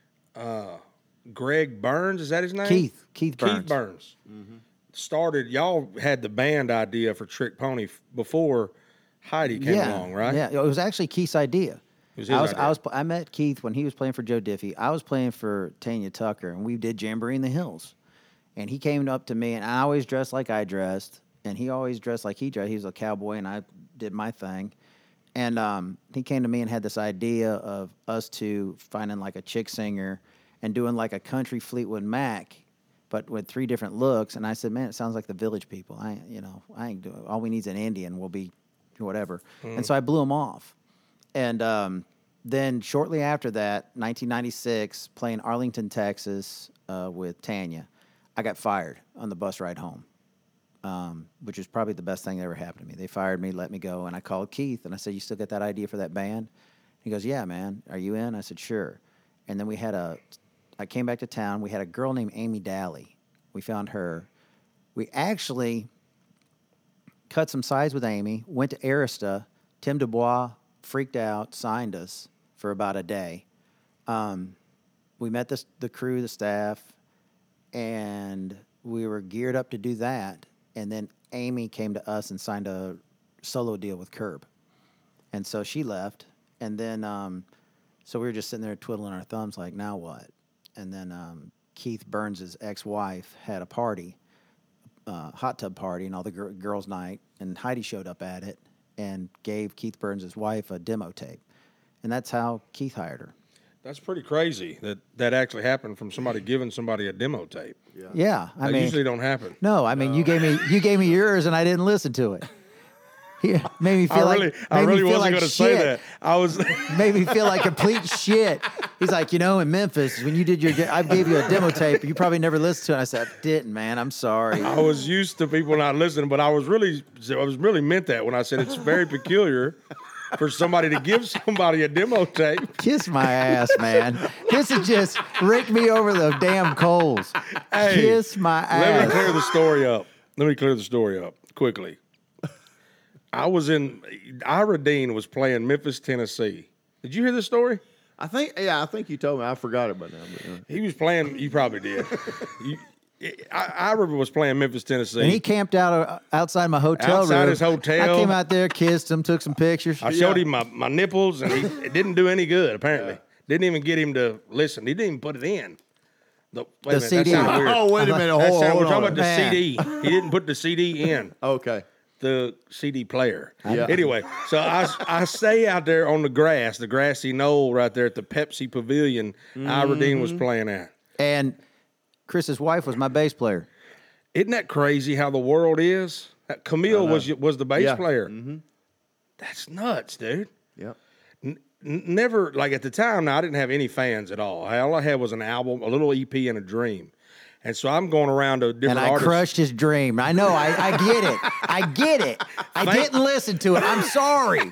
Greg Burns, is that his name? Keith Burns. Keith Burns. Started, y'all had the band idea for Trick Pony before Heidi came along, right? Yeah, it was actually Keith's idea. It was his idea. I met Keith when he was playing for Joe Diffie. I was playing for Tanya Tucker, and we did Jamboree in the Hills. And he came up to me, and I always dressed like I dressed, and he always dressed like he dressed. He was a cowboy, and I did my thing. And he came to me and had this idea of us two finding like a chick singer and doing like a country Fleetwood Mac, but with 3 different looks. And I said, man, it sounds like the Village People. I ain't doing. All we need is an Indian. We'll be whatever. And so I blew him off. And then shortly after that, 1996, playing Arlington, Texas with Tanya, I got fired on the bus ride home, which is probably the best thing that ever happened to me. They fired me, let me go, and I called Keith, and I said, you still got that idea for that band? He goes, yeah, man, are you in? I said, sure. And then I came back to town. We had a girl named Amy Daly. We found her. We actually cut some sides with Amy, went to Arista. Tim Dubois freaked out, signed us for about a day. We met the crew, the staff, and we were geared up to do that. And then Amy came to us and signed a solo deal with Curb. And so she left. And then, so we were just sitting there twiddling our thumbs like, now what? And then Keith Burns' ex-wife had a party, hot tub party, and all the girls' night. And Heidi showed up at it and gave Keith Burns' wife a demo tape. And that's how Keith hired her. That's pretty crazy that actually happened from somebody giving somebody a demo tape. Yeah, I mean, usually don't happen. No, I mean, you gave me yours, and I didn't listen to it. He made me feel I really wasn't going to say that. I was made me feel like complete shit. He's like, in Memphis, when you did I gave you a demo tape. You probably never listened to it. I said, I didn't, man. I'm sorry. I was used to people not listening, but I was really meant that when I said it's very peculiar for somebody to give somebody a demo tape. Kiss my ass, man. This has just raked me over the damn coals. Hey, kiss my ass. Let me clear the story up quickly. Ira Dean was playing Memphis, Tennessee. Did you hear this story? I think you told me. I forgot it by now. But, He was playing, you probably did. Ira was playing Memphis, Tennessee. And he camped outside my hotel room. Outside his hotel. I came out there, kissed him, took some pictures. I showed him my nipples, and it didn't do any good, apparently. Yeah. Didn't even get him to listen. He didn't even put it in. The CD. Oh, wait a minute. We're talking about the CD. He didn't put the CD in. Okay. The CD player. Yeah. Anyway, so I stay out there on the grassy knoll right there at the Pepsi Pavilion Ira Dean was playing at. And Chris's wife was my bass player. Isn't that crazy how the world is? Camille was the bass player. Mm-hmm. That's nuts, dude. Yep. Never, like at the time, now I didn't have any fans at all. All I had was an album, a little EP, and a dream. And so I'm going around to different artists. And I crushed his dream. I know. I get it. I get it. I didn't listen to it. I'm sorry.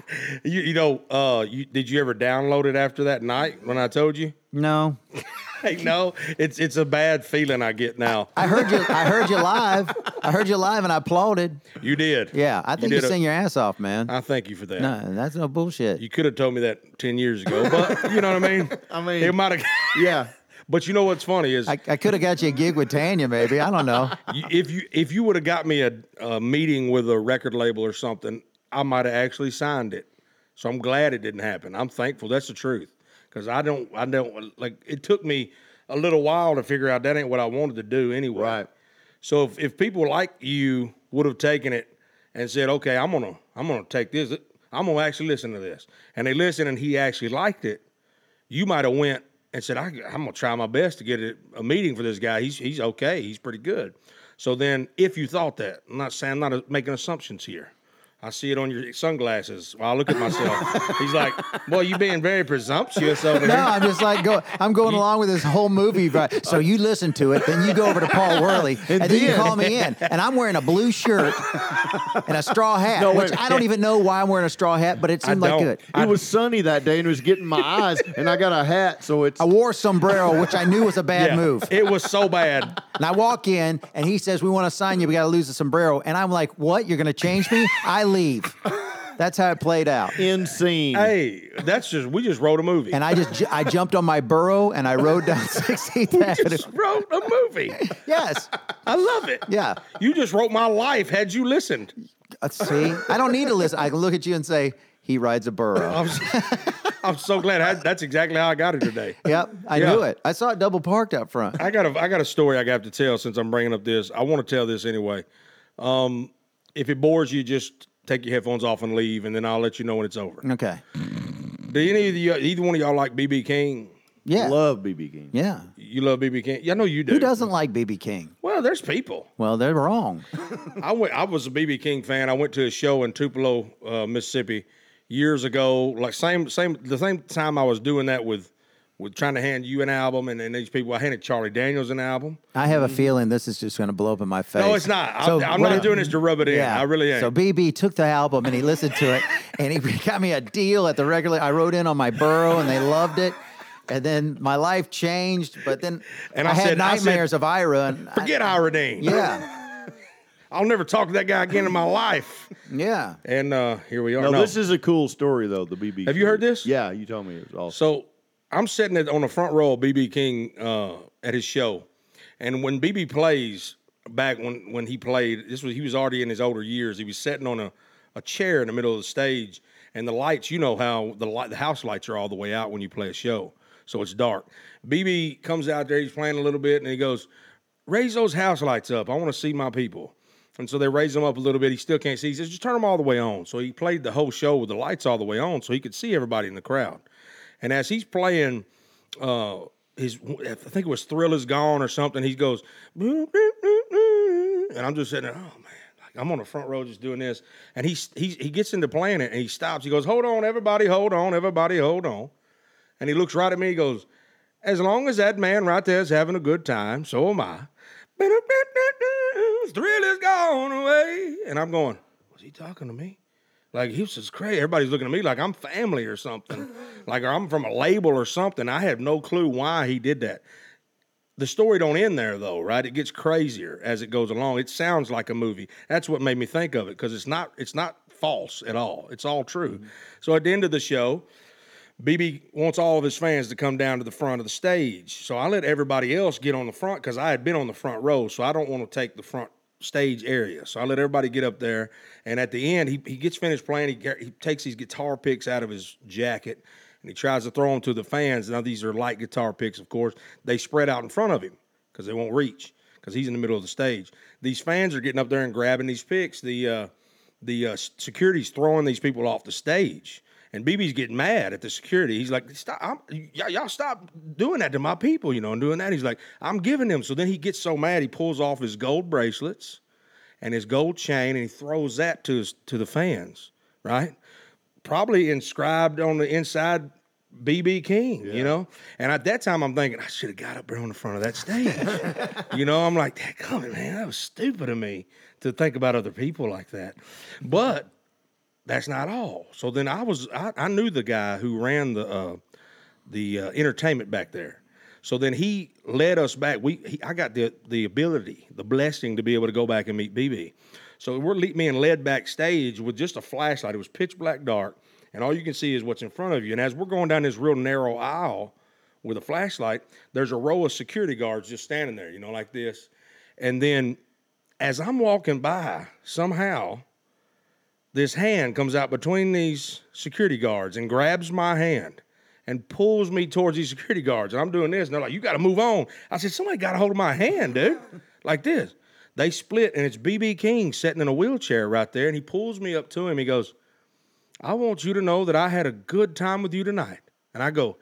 Did you ever download it after that night when I told you? No. Hey, no, it's a bad feeling I get now. I heard you live. I heard you live, and I applauded. You did. Yeah, I think you sang your ass off, man. I thank you for that. No, that's no bullshit. You could have told me that 10 years ago, but you know what I mean? It might have. Yeah. But you know what's funny is I could have got you a gig with Tanya, maybe. I don't know. If you would have got me a meeting with a record label or something, I might have actually signed it. So I'm glad it didn't happen. I'm thankful. That's the truth. Because I don't like. It took me a little while to figure out that ain't what I wanted to do anyway. Right. So if people like you would have taken it and said, okay, I'm gonna take this. I'm gonna actually listen to this, and they listened and he actually liked it, you might have went and said, I'm gonna try my best to get a meeting for this guy. He's okay. He's pretty good. So then, if you thought that, I'm not making assumptions here. I see it on your sunglasses. While I look at myself, he's like, "Boy, you being very presumptuous over here." No, I'm just like I'm going along with this whole movie. Right? So you listen to it, then you go over to Paul Worley, and then you call me in, and I'm wearing a blue shirt and a straw hat, which I don't even know why I'm wearing a straw hat, but it seemed like good. It was sunny that day, and it was getting my eyes, and I got a hat, so it's. I wore a sombrero, which I knew was a bad move. It was so bad. And I walk in, and he says, "We want to sign you. We got to lose the sombrero." And I'm like, "What? You're going to change me?" I leave. That's how it played out. Insane. Hey, we just wrote a movie. And I jumped on my burro and I rode down 16th Avenue. Just wrote a movie. Yes. I love it. Yeah. You just wrote my life had you listened. See, I don't need to listen. I can look at you and say, he rides a burro. I'm so glad. That's exactly how I got it today. Yep, I knew it. I saw it double parked up front. I got a story I got to tell since I'm bringing up this. I want to tell this anyway. If it bores you, just take your headphones off and leave, and then I'll let you know when it's over. Okay. Do either one of y'all like B.B. King? Yeah. Love B.B. King. Yeah. You love B.B. King? Yeah, I know you do. Who doesn't like B.B. King? Well, there's people. Well, they're wrong. I was a B.B. King fan. I went to a show in Tupelo, Mississippi years ago. Like the same time I was doing that with with trying to hand you an album, and then these people, I handed Charlie Daniels an album. I have a feeling this is just going to blow up in my face. No, it's not. So I'm what not it- doing this to rub it in. Yeah. I really ain't. So BB took the album and he listened to it, and he got me a deal at the regular. I wrote in on my borough, and they loved it. And then my life changed, but then And I I had said- nightmares of Ira. And Forget Ira Dean. Yeah, I'll never talk to that guy again in my life. yeah. And here we are. No, No. this is a cool story though. The BB. Have you heard story. this? Yeah, you told me it was awesome. So I'm sitting on the front row of BB King at his show, and when BB plays back when he played, he was already in his older years. He was sitting on a chair in the middle of the stage, and the lights. You know how the house lights are all the way out when you play a show, so it's dark. BB comes out there, he's playing a little bit, and he goes, "Raise those house lights up. I want to see my people." And so they raise them up a little bit. He still can't see. He says, "Just turn them all the way on." So he played the whole show with the lights all the way on, so he could see everybody in the crowd. And as he's playing, I think it was "Thrill Is Gone" or something. He goes, "Boop, boop, boop, boop." And I'm just sitting there, oh man, like I'm on the front row just doing this. And he gets into playing it, and he stops. He goes, "Hold on, everybody, hold on, everybody, hold on." And he looks right at me. He goes, "As long as that man right there is having a good time, so am I. Thrill is gone away." And I'm going, was he talking to me? Like, he was just crazy. Everybody's looking at me like I'm family or something. Like, or I'm from a label or something. I have no clue why he did that. The story don't end there, though, right? It gets crazier as it goes along. It sounds like a movie. That's what made me think of it, because it's not false at all. It's all true. Mm-hmm. So at the end of the show, BB wants all of his fans to come down to the front of the stage. So I let everybody else get on the front because I had been on the front row, so I don't want to take the front stage area. So I let everybody get up there, and at the end, he gets finished playing. He takes these guitar picks out of his jacket, and he tries to throw them to the fans. Now, these are light guitar picks, of course. They spread out in front of him because they won't reach because he's in the middle of the stage. These fans are getting up there and grabbing these picks. The security's throwing these people off the stage. And BB's getting mad at the security. He's like, "Stop! Y'all stop doing that to my people, and doing that." He's like, "I'm giving them." So then he gets so mad, he pulls off his gold bracelets and his gold chain, and he throws that to the fans, right? Probably inscribed on the inside, BB King, And at that time, I'm thinking, I should have got up there on the front of that stage. I'm like, "Come on, man, that was stupid of me to think about other people like that." But that's not all. So then I knew the guy who ran the entertainment back there. So then he led us back. I got the ability, the blessing to be able to go back and meet BB. So we're being led backstage with just a flashlight. It was pitch black dark, and all you can see is what's in front of you. And as we're going down this real narrow aisle with a flashlight, there's a row of security guards just standing there, like this. And then as I'm walking by, somehow this hand comes out between these security guards and grabs my hand and pulls me towards these security guards. And I'm doing this, and they're like, "You got to move on." I said, "Somebody got a hold of my hand, dude." Like this. They split, and it's BB King sitting in a wheelchair right there, and he pulls me up to him. He goes, "I want you to know that I had a good time with you tonight." And I go,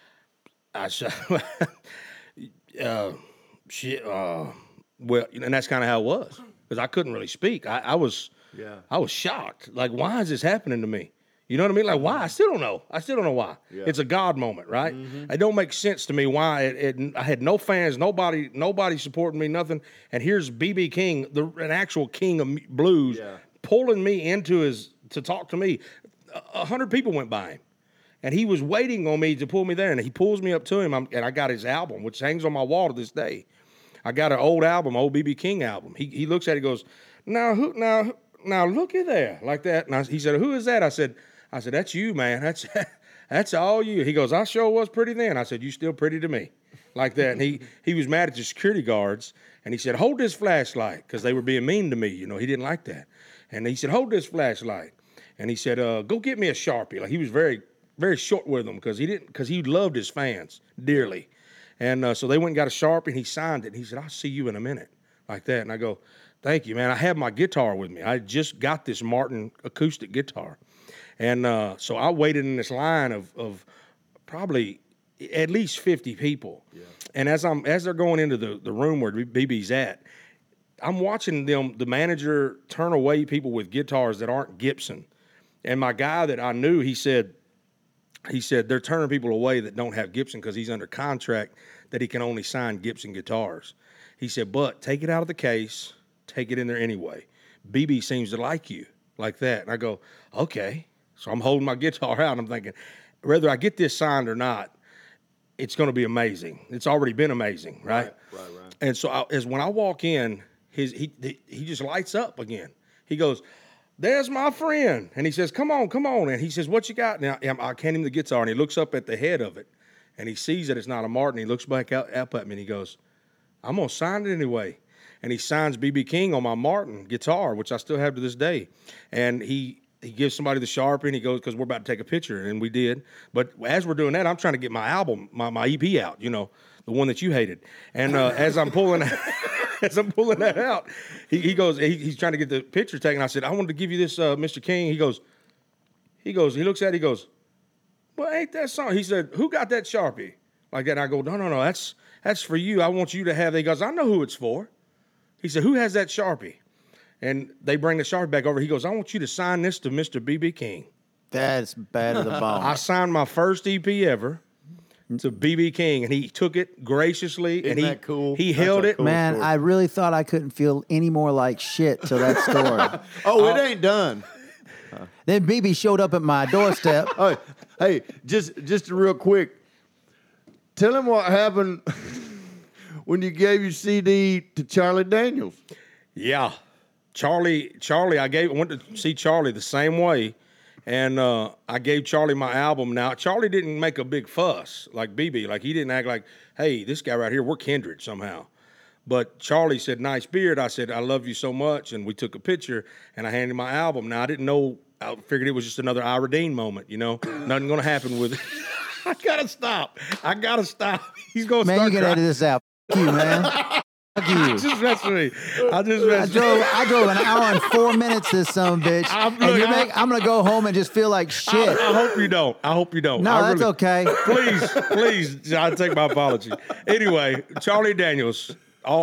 shit, well, and that's kind of how it was, because I couldn't really speak. I was shocked. Like, why is this happening to me? You know what I mean? Like, why? I still don't know. why. Yeah. It's a God moment, right? Mm-hmm. It don't make sense to me why I had no fans, nobody supporting me, nothing. And here's BB King, an actual king of blues, pulling me to talk to me. 100 people went by him, and he was waiting on me to pull me there. And he pulls me up to him, and I got his album, which hangs on my wall to this day. I got an old BB King album. He looks at it, and goes, Now look at there, like that. And he said, "Who is that?" I said, "That's you, man. That's all you." He goes, "I sure was pretty then." I said, "You still pretty to me," like that. And he was mad at the security guards, and he said, "Hold this flashlight," because they were being mean to me. He didn't like that. And he said, "Hold this flashlight," and he said, "Go get me a Sharpie." Like, he was very, very short with them because he loved his fans dearly. And so they went and got a Sharpie, and he signed it. And he said, "I'll see you in a minute," like that. And I go, "Thank you, man. I have my guitar with me. I just got this Martin acoustic guitar." And so I waited in this line of probably at least 50 people. Yeah. And as they're going into the room where BB's at, I'm watching the manager turn away people with guitars that aren't Gibson. And my guy that I knew, he said, he said they're turning people away that don't have Gibson because he's under contract that he can only sign Gibson guitars. He said, but take it out of the case, take it in there anyway. BB seems to like you like that. And I go, okay. So I'm holding my guitar out and I'm thinking, whether I get this signed or not, it's going to be amazing. It's already been amazing, right? Right. And so as when I walk in, he just lights up again. He goes, there's my friend. And he says, come on. And he says, what you got? Now, I hand him the guitar, and he looks up at the head of it, and he sees that it's not a Martin. He looks back up at me, and he goes, I'm going to sign it anyway. And he signs B.B. King on my Martin guitar, which I still have to this day. And he gives somebody the Sharpie, and he goes, because we're about to take a picture, and we did. But as we're doing that, I'm trying to get my album, my EP out, the one that you hated. And as I'm pulling that out, he goes, he's trying to get the picture taken. I said, I wanted to give you this, Mr. King. He looks at it, he goes, well, ain't that song? He said, who got that Sharpie? Like that. And I go, no, that's for you. I want you to have that. He goes, I know who it's for. He said, who has that Sharpie? And they bring the Sharpie back over. He goes, I want you to sign this to Mr. B.B. King. That's bad of the bone. I signed my first EP ever to B.B. King, and he took it graciously. Isn't that cool? He held it. Cool Man, story. I really thought I couldn't feel any more like shit till that story. Oh, it ain't done. Then BB showed up at my doorstep. Oh, hey, just real quick. Tell him what happened when you gave your CD to Charlie Daniels. Yeah. Charlie, I went to see Charlie the same way, and I gave Charlie my album. Now, Charlie didn't make a big fuss like BB. Like, he didn't act like, hey, this guy right here, we're kindred somehow. But Charlie said, nice beard. I said, I love you so much, and we took a picture, and I handed him my album. Now, I didn't know, I figured it was just another Ira Dean moment, Nothing going to happen with it. I got to stop. He's going to start Man, you can crying. edit this out. Fuck you, man. Fuck you. Just mess with me. I drove an hour and 4 minutes this son of a bitch. I'm going to go home and just feel like shit. I hope you don't. No, that's okay. Please, I take my apology. Anyway, Charlie Daniels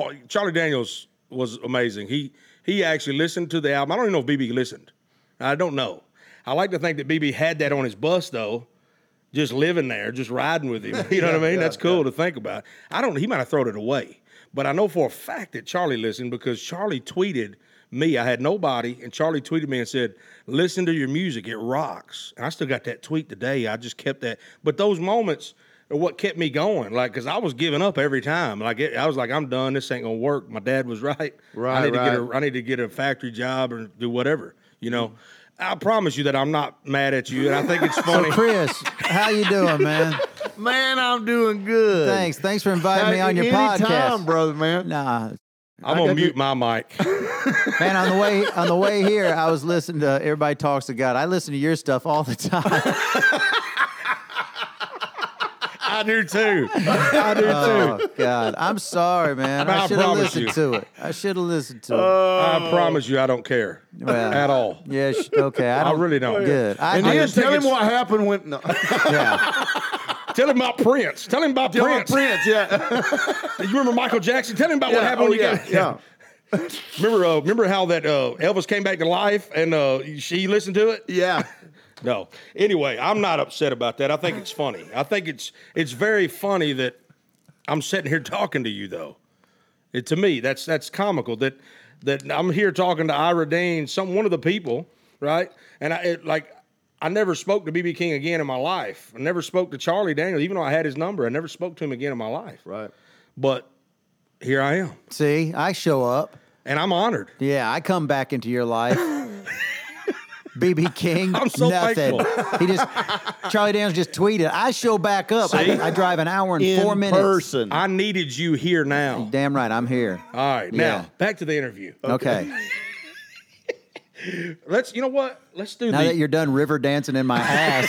was amazing. He actually listened to the album. I don't even know if BB listened. I don't know. I like to think that BB had that on his bus, though, just living there, just riding with him. You know what I mean? That's cool to think about. He might have thrown it away. But I know for a fact that Charlie listened because Charlie tweeted me. I had nobody, and Charlie tweeted me and said, listen to your music. It rocks. And I still got that tweet today. I just kept that. But those moments are what kept me going, because I was giving up every time. I was like, I'm done. This ain't going to work. My dad was right. I need to get a factory job or do whatever, I promise you that I'm not mad at you, and I think it's funny. So, Chris, how you doing, man? Man, I'm doing good. Thanks for inviting me on your podcast. Anytime, brother, man. Nah. I'm going to mute my mic. Man, on the way here, I was listening to Everybody Talks to God. I listen to your stuff all the time. I do too. Oh, God. I'm sorry, man. I should have listened to it. I promise you I don't care at all. Yeah, okay. I really don't. Good. And then tell him what happened when... No. Yeah. Tell him about Prince. Tell him about Prince. Yeah. You remember Michael Jackson? Tell him about what happened when you got... Yeah. Remember how that Elvis came back to life and she listened to it? Yeah. No. Anyway, I'm not upset about that. I think it's funny. I think it's very funny that I'm sitting here talking to you, though. To me, that's comical that I'm here talking to Ira Dean, one of the people, right? And I never spoke to B.B. King again in my life. I never spoke to Charlie Daniels, even though I had his number. I never spoke to him again in my life. Right. But here I am. See, I show up. And I'm honored. Yeah, I come back into your life. BB King, I'm so nothing. thankful. Charlie Daniels just tweeted. I show back up. See? I drive an hour and 4 minutes. Person. I needed you here now. Damn right, I'm here. All right, now back to the interview. Okay. Let's do Now that you're done river dancing in my ass,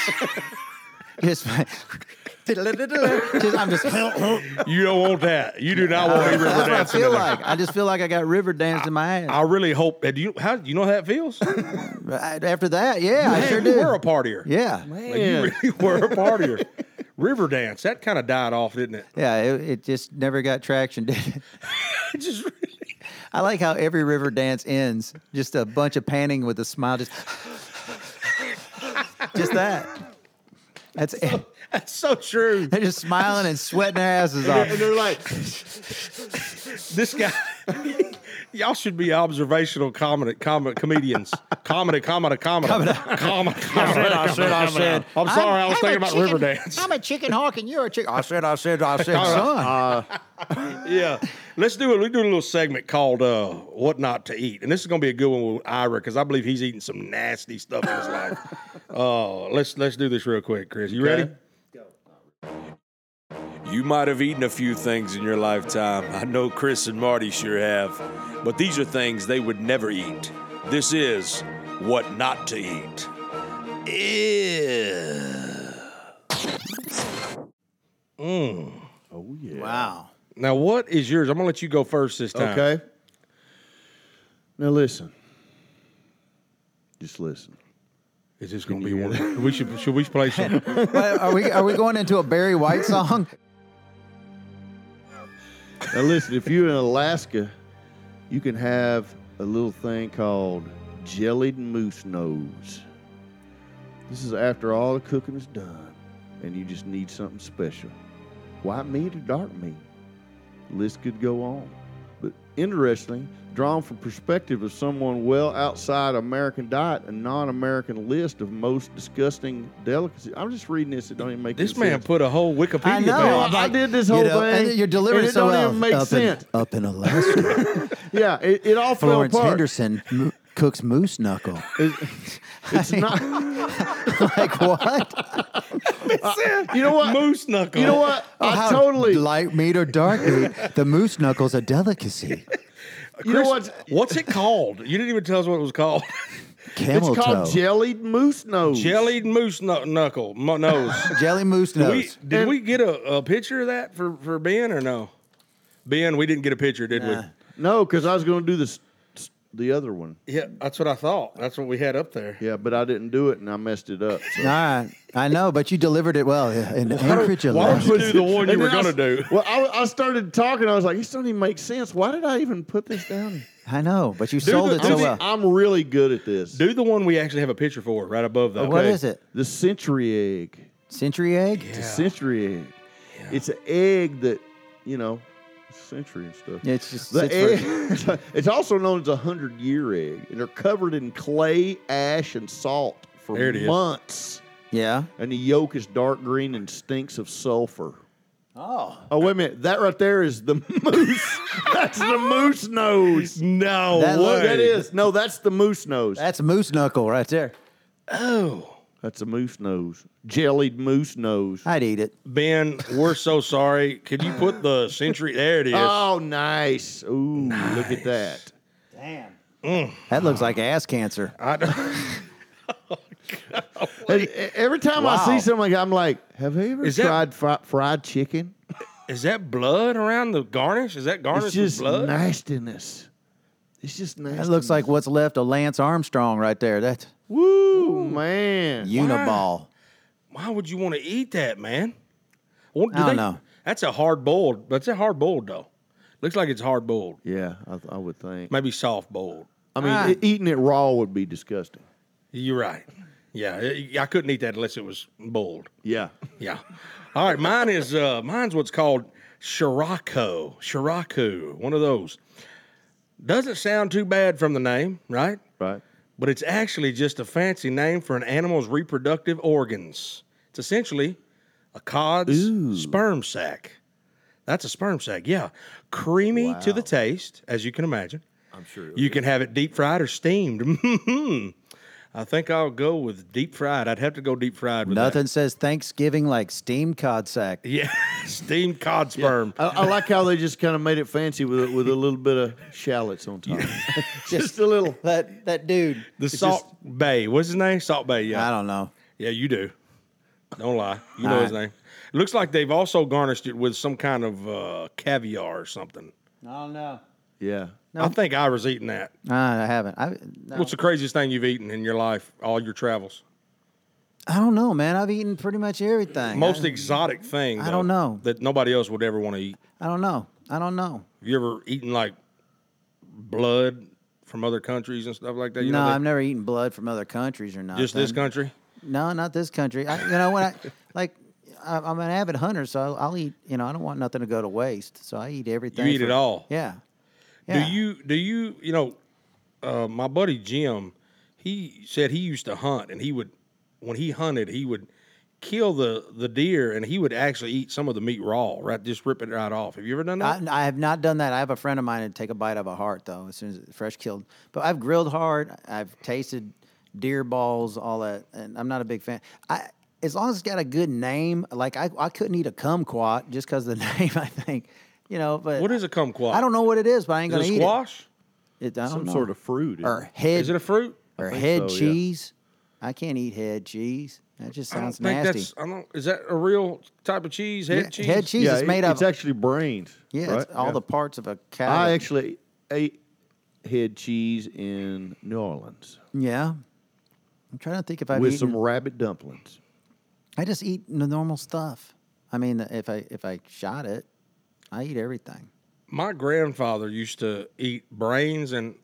I'm just. You don't want that. You do not want me river That's what I dancing. feel like. I just feel like I got river danced in my ass. I really hope. Do you know how that feels? After that, yeah, I sure You did. were a partier. Yeah, Like, you really were a partier. River dance. That kind of died off, didn't it? yeah. It just never got traction, did it? It just really. I like how every river dance ends just a bunch of panning with a smile, just that. That's That's so true. they're just smiling and sweating their asses And off. they're like, This guy, y'all should be observational comedians. Comedy. I said. I'm sorry, I was thinking about Riverdance. I'm a chicken hawk and you're a chicken. I said, son. Yeah. We do a little segment called What Not to Eat. And this is going to be a good one with Ira because I believe he's eating some nasty stuff in his life. Let's do this real quick, Chris. You ready? You might have eaten a few things in your lifetime. I know Chris and Marty sure have. But these are things they would never eat. This is What Not to Eat. oh, yeah. Wow. Now, what is yours? I'm going to let you go first this time. Okay. Now, listen. Just listen. Is this going to be one? Should we play some? Are we going into a Barry White song? Now, listen. If you're in Alaska, you can have a little thing called jellied moose nose. This is after all the cooking is done, and you just need something special. White meat or dark meat? The list could go on. But interestingly, drawn from perspective of someone well outside American diet, a non-American list of most disgusting delicacies. I'm just reading this. It don't even make This any man sense. put a whole Wikipedia I know. page. I did this whole thing. And you're delivering and it so don't well. even make sense. Up in Alaska, Yeah, it all fell Florence apart. Henderson cooks moose knuckle. It's not. Like what? You know what? Moose knuckle. You know what? I How totally. light meat or dark meat. The moose knuckle's a delicacy. You know what? What's it called? You didn't even tell us what it was called. Camel It's called toe. jellied moose nose. Jellied moose knuckle nose. Jelly moose nose. Did we get a picture of that for Ben or no? Ben, we didn't get a picture, did we? No, because I was going to do this, the other one. Yeah, that's what I thought. That's what we had up there. Yeah, but I didn't do it, and I messed it up. So. All right. I know, but you delivered it well in Anchorage, Why don't Alaska. you do the one you And were then going to do? Well, I started talking. I was like, this doesn't even make sense. Why did I even put this down? I know, but you sold it so well. I'm really good at this. Do the one we actually have a picture for right above that. What is it? The century egg. Century egg? It's a century egg. It's an egg that, century and stuff. Yeah, it's just The sits for- egg, it's also known as a 100-year egg, and they're covered in clay, ash, and salt for There it is. months. Yeah. And the yolk is dark green and stinks of sulfur. Oh. Oh, wait a minute. That right there is the moose. That's the moose nose. No That way. look- That is. No, that's the moose nose. That's a moose knuckle right there. Oh. That's a moose nose. Jellied moose nose. I'd eat it. Ben, we're so sorry. Could you put the century? There it is. Oh, nice. Ooh, look at that. That looks like ass cancer. I don't- And every time I Wow. see something like that, I'm like, have they ever Is that- tried fried chicken? Is that blood around the garnish? Is that garnish It's just with blood? nastiness. It's just nasty. That looks like what's left of Lance Armstrong right there. That's Woo, man. Uniball. Why would you want to eat that, man? Well, I don't know. That's a hard boiled. That's a hard boiled though. Looks like it's hard boiled. Yeah, I would think. Maybe soft boiled. I mean, eating it raw would be disgusting. You're right. Yeah, I couldn't eat that unless it was boiled. Yeah. Yeah. All right, mine's what's called Shirako. Shiraku, one of those. Doesn't sound too bad from the name, right? Right. But it's actually just a fancy name for an animal's reproductive organs. It's essentially a cod's sperm sac. That's a sperm sac, yeah. Creamy to the taste, as you can imagine. I'm sure. You can have it deep fried or steamed. I think I'll go with deep fried. I'd have to go deep fried with Nothing says Thanksgiving like steamed cod sack. that. Yeah, steamed cod sperm. I like how they just kind of made it fancy with a little bit of shallots on top. Just a little. That dude. The Salt Bay. What's his name? Salt Bay, yeah. I don't know. Yeah, you do. Don't lie. You know his name. It looks like they've also garnished it with some kind of caviar or something. I don't know. Yeah. I think I was eating that. I haven't. No. What's the craziest thing you've eaten in your life, all your travels? I don't know, man. I've eaten pretty much everything. Most exotic thing, I don't know. that nobody else would ever want to eat. I don't know. Have you ever eaten like blood from other countries and stuff like that? You No, know, I've never eaten blood from other countries or nothing. just this country? No, not this country. I'm an avid hunter, so I'll eat. I don't want nothing to go to waste, so I eat everything. You eat it all. Yeah. Do you? My buddy Jim, he said he used to hunt, and when he hunted, he would kill the deer, and he would actually eat some of the meat raw, right? Just rip it right off. Have you ever done that? I have not done that. I have a friend of mine that'd take a bite of a heart though, as soon as it's fresh killed. But I've grilled heart. I've tasted deer balls, all that, and I'm not a big fan. As long as it's got a good name, like I couldn't eat a kumquat just because of the name. I think, But What is a kumquat? I don't know what it is, but I ain't Is gonna it eat squash? it. I don't Some know. sort of fruit. or head Is it a fruit? or think head so, yeah. cheese. I can't eat head cheese. That just I don't sounds think nasty. Is that a real type of cheese? Head Yeah, cheese? head cheese Yeah, is made it's of actually brains. yeah, right? it's all the parts of a cow. I actually ate head cheese in New Orleans Yeah. I'm trying to think if I've with eaten. some rabbit dumplings. I just eat the normal stuff. I mean, if I shot it, I eat everything. My grandfather used to eat brains and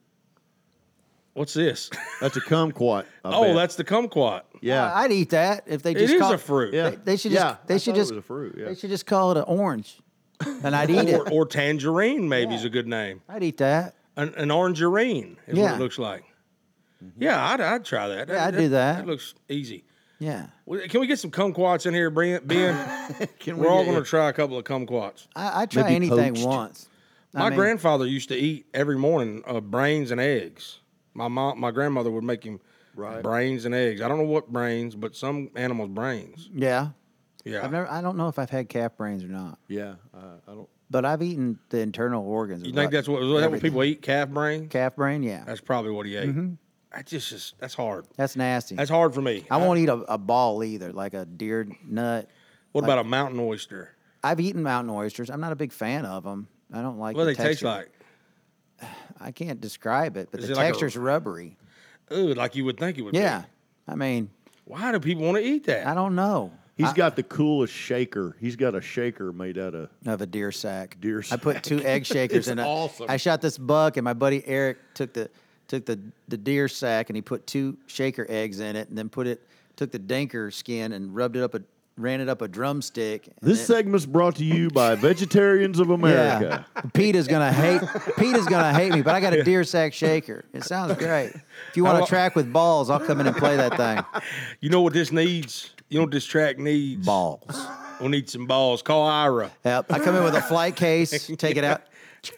what's this? That's a kumquat. I Oh, bet. that's the kumquat. yeah. I'd eat that if they It just is call a fruit. Yeah, They should yeah, just. They I should thought it just. was a fruit. Yeah. They should just call it an orange, and I'd eat it. Or tangerine maybe is Yeah. a good name. I'd eat that. An orangerine is what Yeah. it looks like. Yeah, I'd try that. Yeah, I'd do that. That looks easy. Yeah. Can we get some kumquats in here, Ben? Can We're all get- going to try a couple of kumquats. I try Maybe anything poached. once. I My mean, grandfather used to eat every morning brains and eggs. My grandmother would make him Right. brains and eggs. I don't know what brains, but some animals' brains. Yeah. Yeah. I don't know if I've had calf brains or not, Yeah, I don't. but I've eaten the internal organs. You of think like that's what everything. people eat? Calf brain? Calf brain? Yeah. That's probably what he ate. Mm-hmm. That's hard. That's nasty. That's hard for me. I won't eat a ball either, like a deer nut. What about a mountain oyster? I've eaten mountain oysters. I'm not a big fan of them. I don't like What do the they taste texture. like? I can't describe it, but Is the it like a- texture's rubbery. Ooh, like you would think it would Yeah. be. I mean, Why do people want to eat that? I don't know. He's got the coolest shaker. He's got a shaker made out of. Of a deer sack. Deer I put 2 egg shakers It's in it. awesome. I shot this buck, and my buddy Eric took the deer sack and he put 2 shaker eggs in it, and then took the danker skin and ran it up a drumstick. and This then- segment's brought to you by Vegetarians of America. Yeah. Pete is gonna hate me, but I got a deer sack shaker. It sounds great. If you want to track with balls, I'll come in and play that thing. You know what this needs? You know what this track needs? Balls. We'll need some balls. Call Ira. Yep. I come in with a flight case, take it out,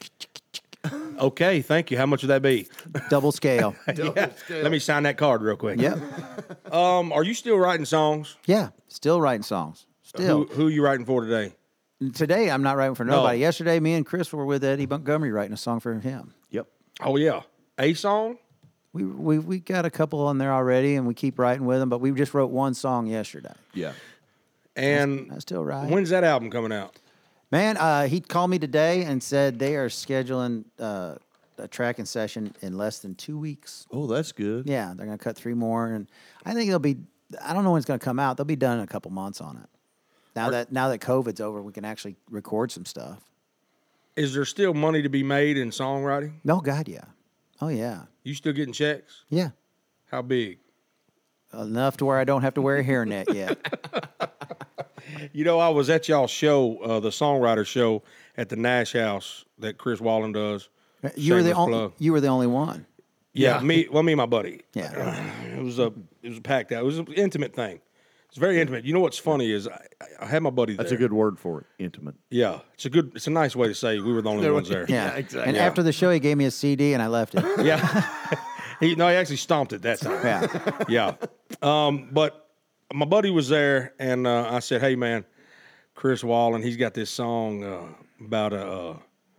Okay, thank you. How much would that be? double scale. Yeah. Let me sign that card real quick. Yep. Are you still writing songs? Yeah. Still writing songs. Still. Who are you writing for today? Today, I'm not writing for nobody. Yesterday, me and Chris were with Eddie Montgomery writing a song for him. Yep. Oh yeah, a song. We got a couple on there already, and we keep writing with them. But we just wrote one song yesterday. Yeah. And I still write. when's that album coming out? Man, he called me today and said they are scheduling a tracking session in less than 2 weeks. Oh, that's good. Yeah, they're gonna cut 3 more, and I think they'll be. I don't know when it's gonna come out. They'll be done in a couple months on it. Now that COVID's over, we can actually record some stuff. Is there still money to be made in songwriting? No, God, yeah. Oh yeah, You still getting checks? yeah. How big? Enough to where I don't have to wear a hairnet yet. You know, I was at y'all's show, the songwriter show at the Nash House that Chris Wallen does. You were the Shameless only. plug. You were the only one. Yeah, me and my buddy. Yeah. It was packed out. It was an intimate thing. It's very intimate. You know what's funny is I had my buddy there. That's a good word for it. Intimate. Yeah, it's a nice way to say we were the only ones there. Yeah, exactly. And after the show, he gave me a CD, and I left it. Yeah. he actually stomped it that time. Yeah. Yeah. But my buddy was there, and I said, "Hey, man, Chris Wallen, he's got this song about a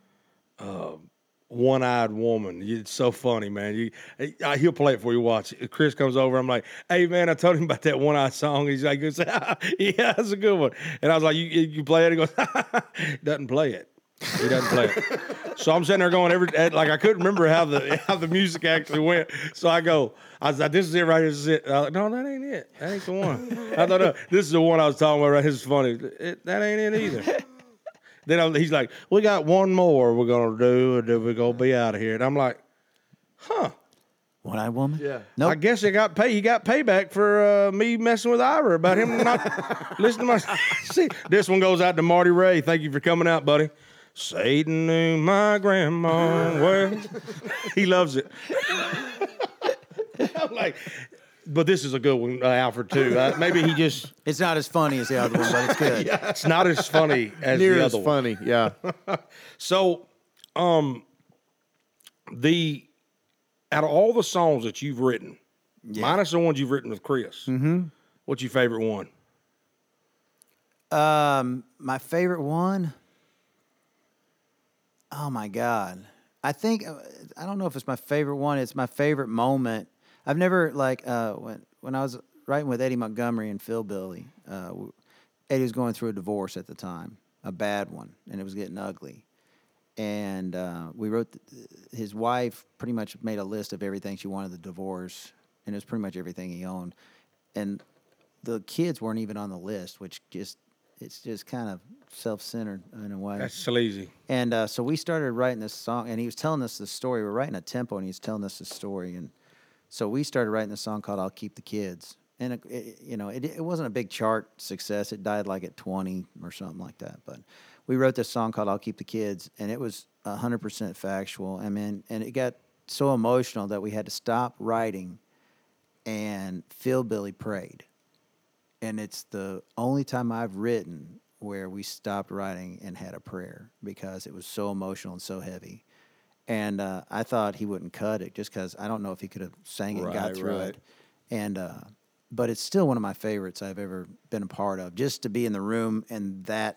one-eyed woman. It's so funny, man. He'll play it for you. Watch. Chris comes over. I'm like, "Hey, man, I told him about that one-eyed song." He's like, "Yeah, that's a good one." And I was like, "You play it?" He goes, "Doesn't play it." He doesn't play it. So I'm sitting there going like I couldn't remember how the music actually went. So I was like, "This is it right here. This is it." I was like, "No, that ain't it. That ain't the one." I thought, "No, this is the one I was talking about. Right? This is funny. That ain't it either." Then he's like, "We got one more we're gonna do, and then we're gonna be out of here." And I'm like, "Huh." One-eyed woman? Yeah. Nope. I guess he got payback for me messing with Ira about him not listening to my. See, this one goes out to Marty Ray. Thank you for coming out, buddy. Satan knew my grandma well. He loves it. I'm like, but this is a good one, Alfred, too. Maybe he just. It's not as funny as the other one, but it's good. Yeah, it's not as funny as Near the as other one. funny, yeah. So, out of all the songs that you've written, minus the ones you've written with Chris, what's your favorite one? My favorite one? Oh, my God. I think, I don't know if it's my favorite one. It's my favorite moment. I've never, when I was writing with Eddie Montgomery and Phil Billy, Eddie was going through a divorce at the time, a bad one, and it was getting ugly. And we wrote, his wife pretty much made a list of everything she wanted the divorce, and it was pretty much everything he owned. And the kids weren't even on the list, which it's just kind of self-centered in a way. That's sleazy. And so we started writing this song, and he was telling us the story. We're writing a tempo, and he was telling us the story. And so we started writing this song called I'll Keep the Kids. And, it wasn't a big chart success. It died like at 20 or something like that. But we wrote this song called I'll Keep the Kids, and it was 100% factual. I mean, and it got so emotional that we had to stop writing, and Phil Billy prayed. And it's the only time I've written where we stopped writing and had a prayer because it was so emotional and so heavy. And I thought he wouldn't cut it just because I don't know if he could have sang it and got through it. And but it's still one of my favorites I've ever been a part of. Just to be in the room and that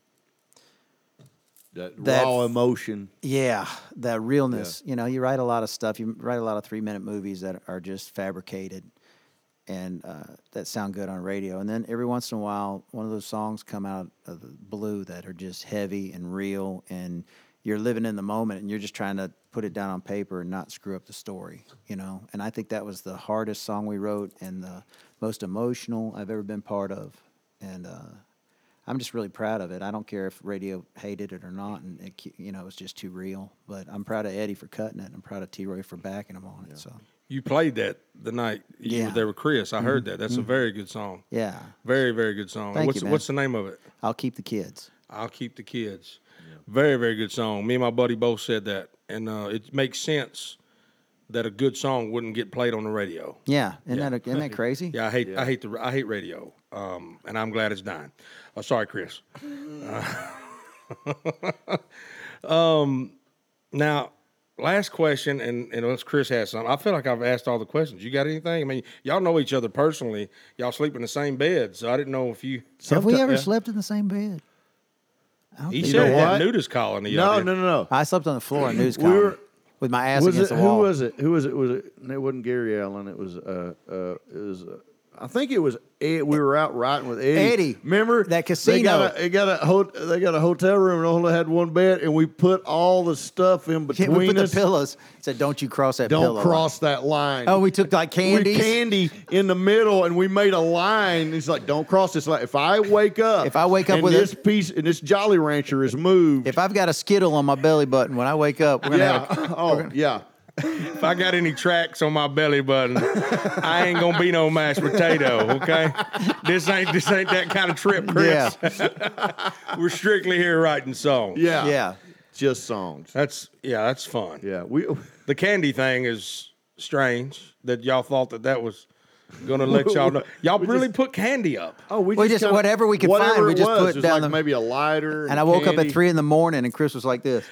raw emotion. Yeah, that realness. Yeah. You write a lot of stuff. You write a lot of 3-minute movies that are just fabricated and that sound good on radio. And then every once in a while, one of those songs come out of the blue that are just heavy and real, and you're living in the moment, and you're just trying to put it down on paper and not screw up the story, And I think that was the hardest song we wrote and the most emotional I've ever been part of. And I'm just really proud of it. I don't care if radio hated it or not, and it was just too real. But I'm proud of Eddie for cutting it, and I'm proud of T-Roy for backing him on it. So You played that the night you were there with Chris. I heard that. That's a very good song. Yeah. Very, very good song. Thank you, man. What's the name of it? I'll Keep the Kids. I'll Keep the Kids. Yeah. Very, very good song. Me and my buddy both said that. And it makes sense that a good song wouldn't get played on the radio. Yeah. Isn't that crazy? Yeah, I hate radio. And I'm glad it's dying. Oh, sorry, Chris. Now, last question, and unless Chris has something, I feel like I've asked all the questions. You got anything? I mean, y'all know each other personally. Y'all sleep in the same bed, so I didn't know if you. Have we ever slept in the same bed? He said that nudist colony. No. I slept on the floor in news colony with my ass against the wall. Who was it? It wasn't Gary Allen. It was. I think it was Ed. We were out riding with Eddie. Eddie, remember that casino? They got a hotel room and only had one bed, and we put all the stuff in between we put us. the pillows. Said, "Don't you cross that pillow. Don't cross that line." Oh, we took like candies. Candy in the middle, and we made a line. He's like, "Don't cross this line." If I wake up and with this piece and this Jolly Rancher is moved, if I've got a Skittle on my belly button when I wake up, we're gonna yeah. If I got any tracks on my belly button, I ain't gonna be no mashed potato, okay? This ain't that kind of trip, Chris. Yeah. We're strictly here writing songs. Yeah. Just songs. That's fun. Yeah. The candy thing is strange that y'all thought that was gonna let y'all know. Y'all really put candy up. Oh, we just whatever we could find, we just put down maybe a lighter. And I woke up at 3 a.m, and Chris was like this.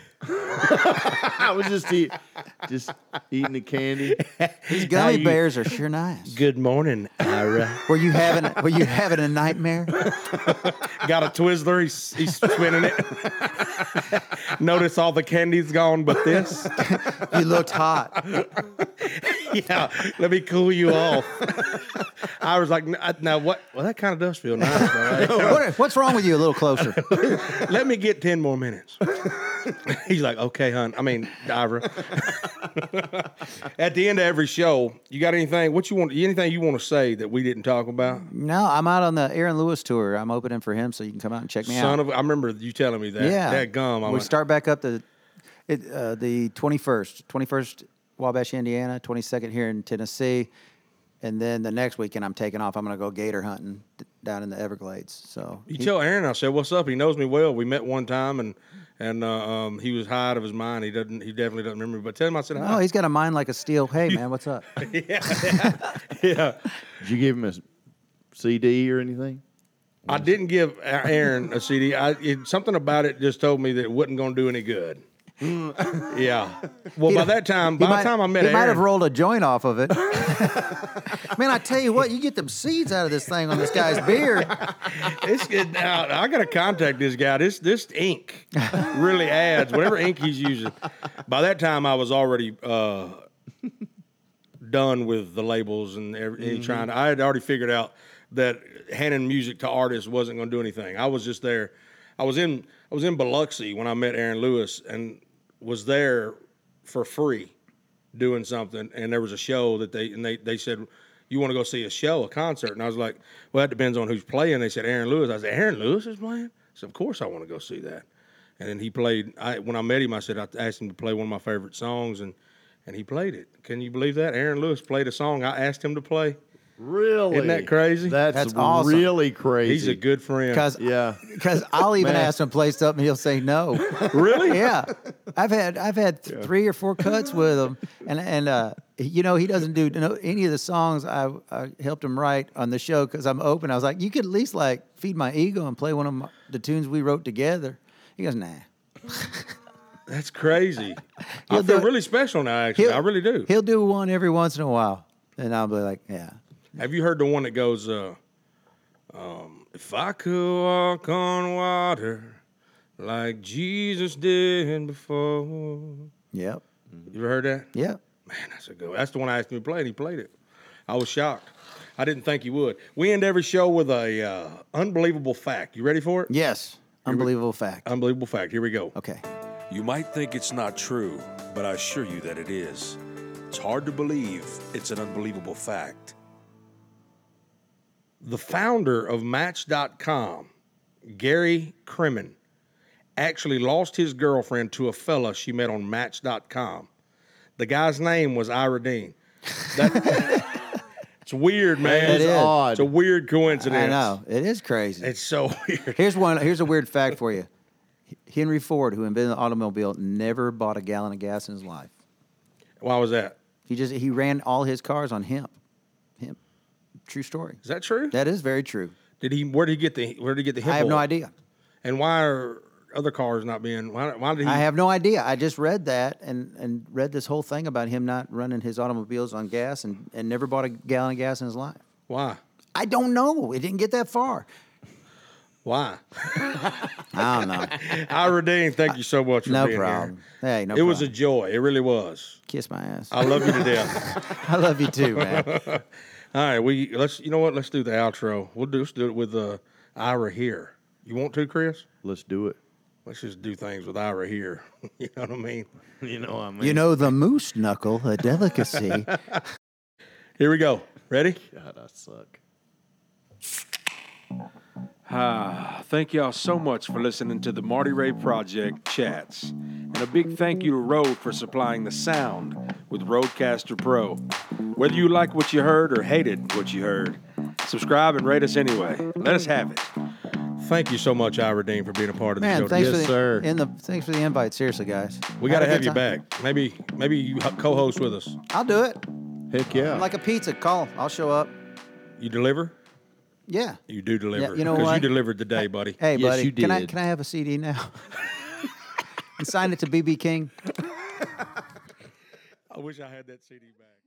I was just eating the candy. These gummy bears are sure nice. Good morning, Ira. Were you having a nightmare? Got a Twizzler. He's spinning it. Notice all the candy's gone, but this. You looked hot. Yeah, let me cool you off. I was like, now what? Well, that kind of does feel nice. Right? What's wrong with you? A little closer. Let me get 10 more minutes. He's like, okay, hon. I mean, Ira. At the end of every show, you got anything? Anything you want to say that we didn't talk about? No, I'm out on the Aaron Lewis tour. I'm opening for him, so you can come out and check me out. I remember you telling me that. Yeah. That gum. We start back up the 21st Wabash, Indiana. 22nd here in Tennessee. And then the next weekend I'm taking off. I'm going to go gator hunting down in the Everglades. So You tell Aaron, I said, "What's up?" He knows me well. We met one time, and he was high out of his mind. He definitely doesn't remember me. But tell him I said hi. Oh, he's got a mind like a steel. Hey, man, what's up? Yeah. Did you give him a CD or anything? I didn't give Aaron a CD. Something about it just told me that it wasn't going to do any good. Yeah. Well, by the time I met he Aaron, might have rolled a joint off of it. Man, I tell you what, you get them seeds out of this thing on this guy's beard. it's good. Now, I got to contact this guy. This ink really adds whatever ink he's using. By that time, I was already done with the labels and everything. I had already figured out that handing music to artists wasn't going to do anything. I was just there. I was in Biloxi when I met Aaron Lewis and was there for free doing something, and there was a show that they said, "You want to go see a concert?" And I was like, "Well, that depends on who's playing." They said Aaron Lewis. I said, "Aaron Lewis is playing?" I said, "Of course I want to go see that." And then he played. When I met him, I asked him to play one of my favorite songs, and he played it. Can you believe that? Aaron Lewis played a song I asked him to play. Really? Isn't that crazy? That's awesome. really crazy. He's a good friend. Because I'll even ask him to play something, he'll say no. Really? Yeah, I've had 3 or 4 cuts with him, and he doesn't do any of the songs I helped him write on the show because I'm open. I was like, you could at least like feed my ego and play one of the tunes we wrote together. He goes, nah. That's crazy. I feel really special now. Actually, I really do. He'll do one every once in a while, and I'll be like, yeah. Have you heard the one that goes, if I could walk on water like Jesus did before? Yep. You ever heard that? Yep. Man, that's a good one. That's the one I asked him to play, and he played it. I was shocked. I didn't think he would. We end every show with a unbelievable fact. You ready for it? Yes. Unbelievable fact. Unbelievable fact. Here we go. Okay. You might think it's not true, but I assure you that it is. It's hard to believe it's an unbelievable fact. The founder of Match.com, Gary Kremen, actually lost his girlfriend to a fella she met on Match.com. The guy's name was Ira Dean. It's weird, man. It is odd. It's a weird coincidence. I know. It is crazy. It's so weird. Here's a weird fact for you. Henry Ford, who invented the automobile, never bought a gallon of gas in his life. Why was that? He ran all his cars on hemp. True story. Is that true? That is very true. Where did he get the hemp I have no oil? idea. And why are other cars not being? Why did he? I have no idea. I just read that and read this whole thing about him not running his automobiles on gas and never bought a gallon of gas in his life. Why? I don't know. It didn't get that far. Why? I don't know. Ira Dean, thank you so much for No being problem. here. Hey, no It problem. was a joy. It really was. Kiss my ass. I love you to death. I love you too, man. All right, let's do the outro. Let's do it with Ira here. You want to, Chris? Let's do it. Let's just do things with Ira here. You know what I mean? You know what I mean? You know the moose knuckle, a delicacy. Here we go. Ready? God, I suck. Thank y'all so much for listening to the Marty Ray Project Chats. And a big thank you to Rode for supplying the sound with Rodecaster Pro. Whether you like what you heard or hated what you heard, subscribe and rate us anyway. Let us have it. Thank you so much, Ira Dean, for being a part of the Man, show. thanks Yes, for sir. thanks for the invite. Seriously, guys. We got to Had a have good you time. back. Maybe you co-host with us. I'll do it. Heck yeah. I'm like a pizza. Call. I'll show up. You deliver? Yeah. You do deliver. Yeah, you know Because what? you delivered today, buddy. Hey, Yes, buddy. you Can did. I have a CD now? And sign it to BB King. I wish I had that CD back.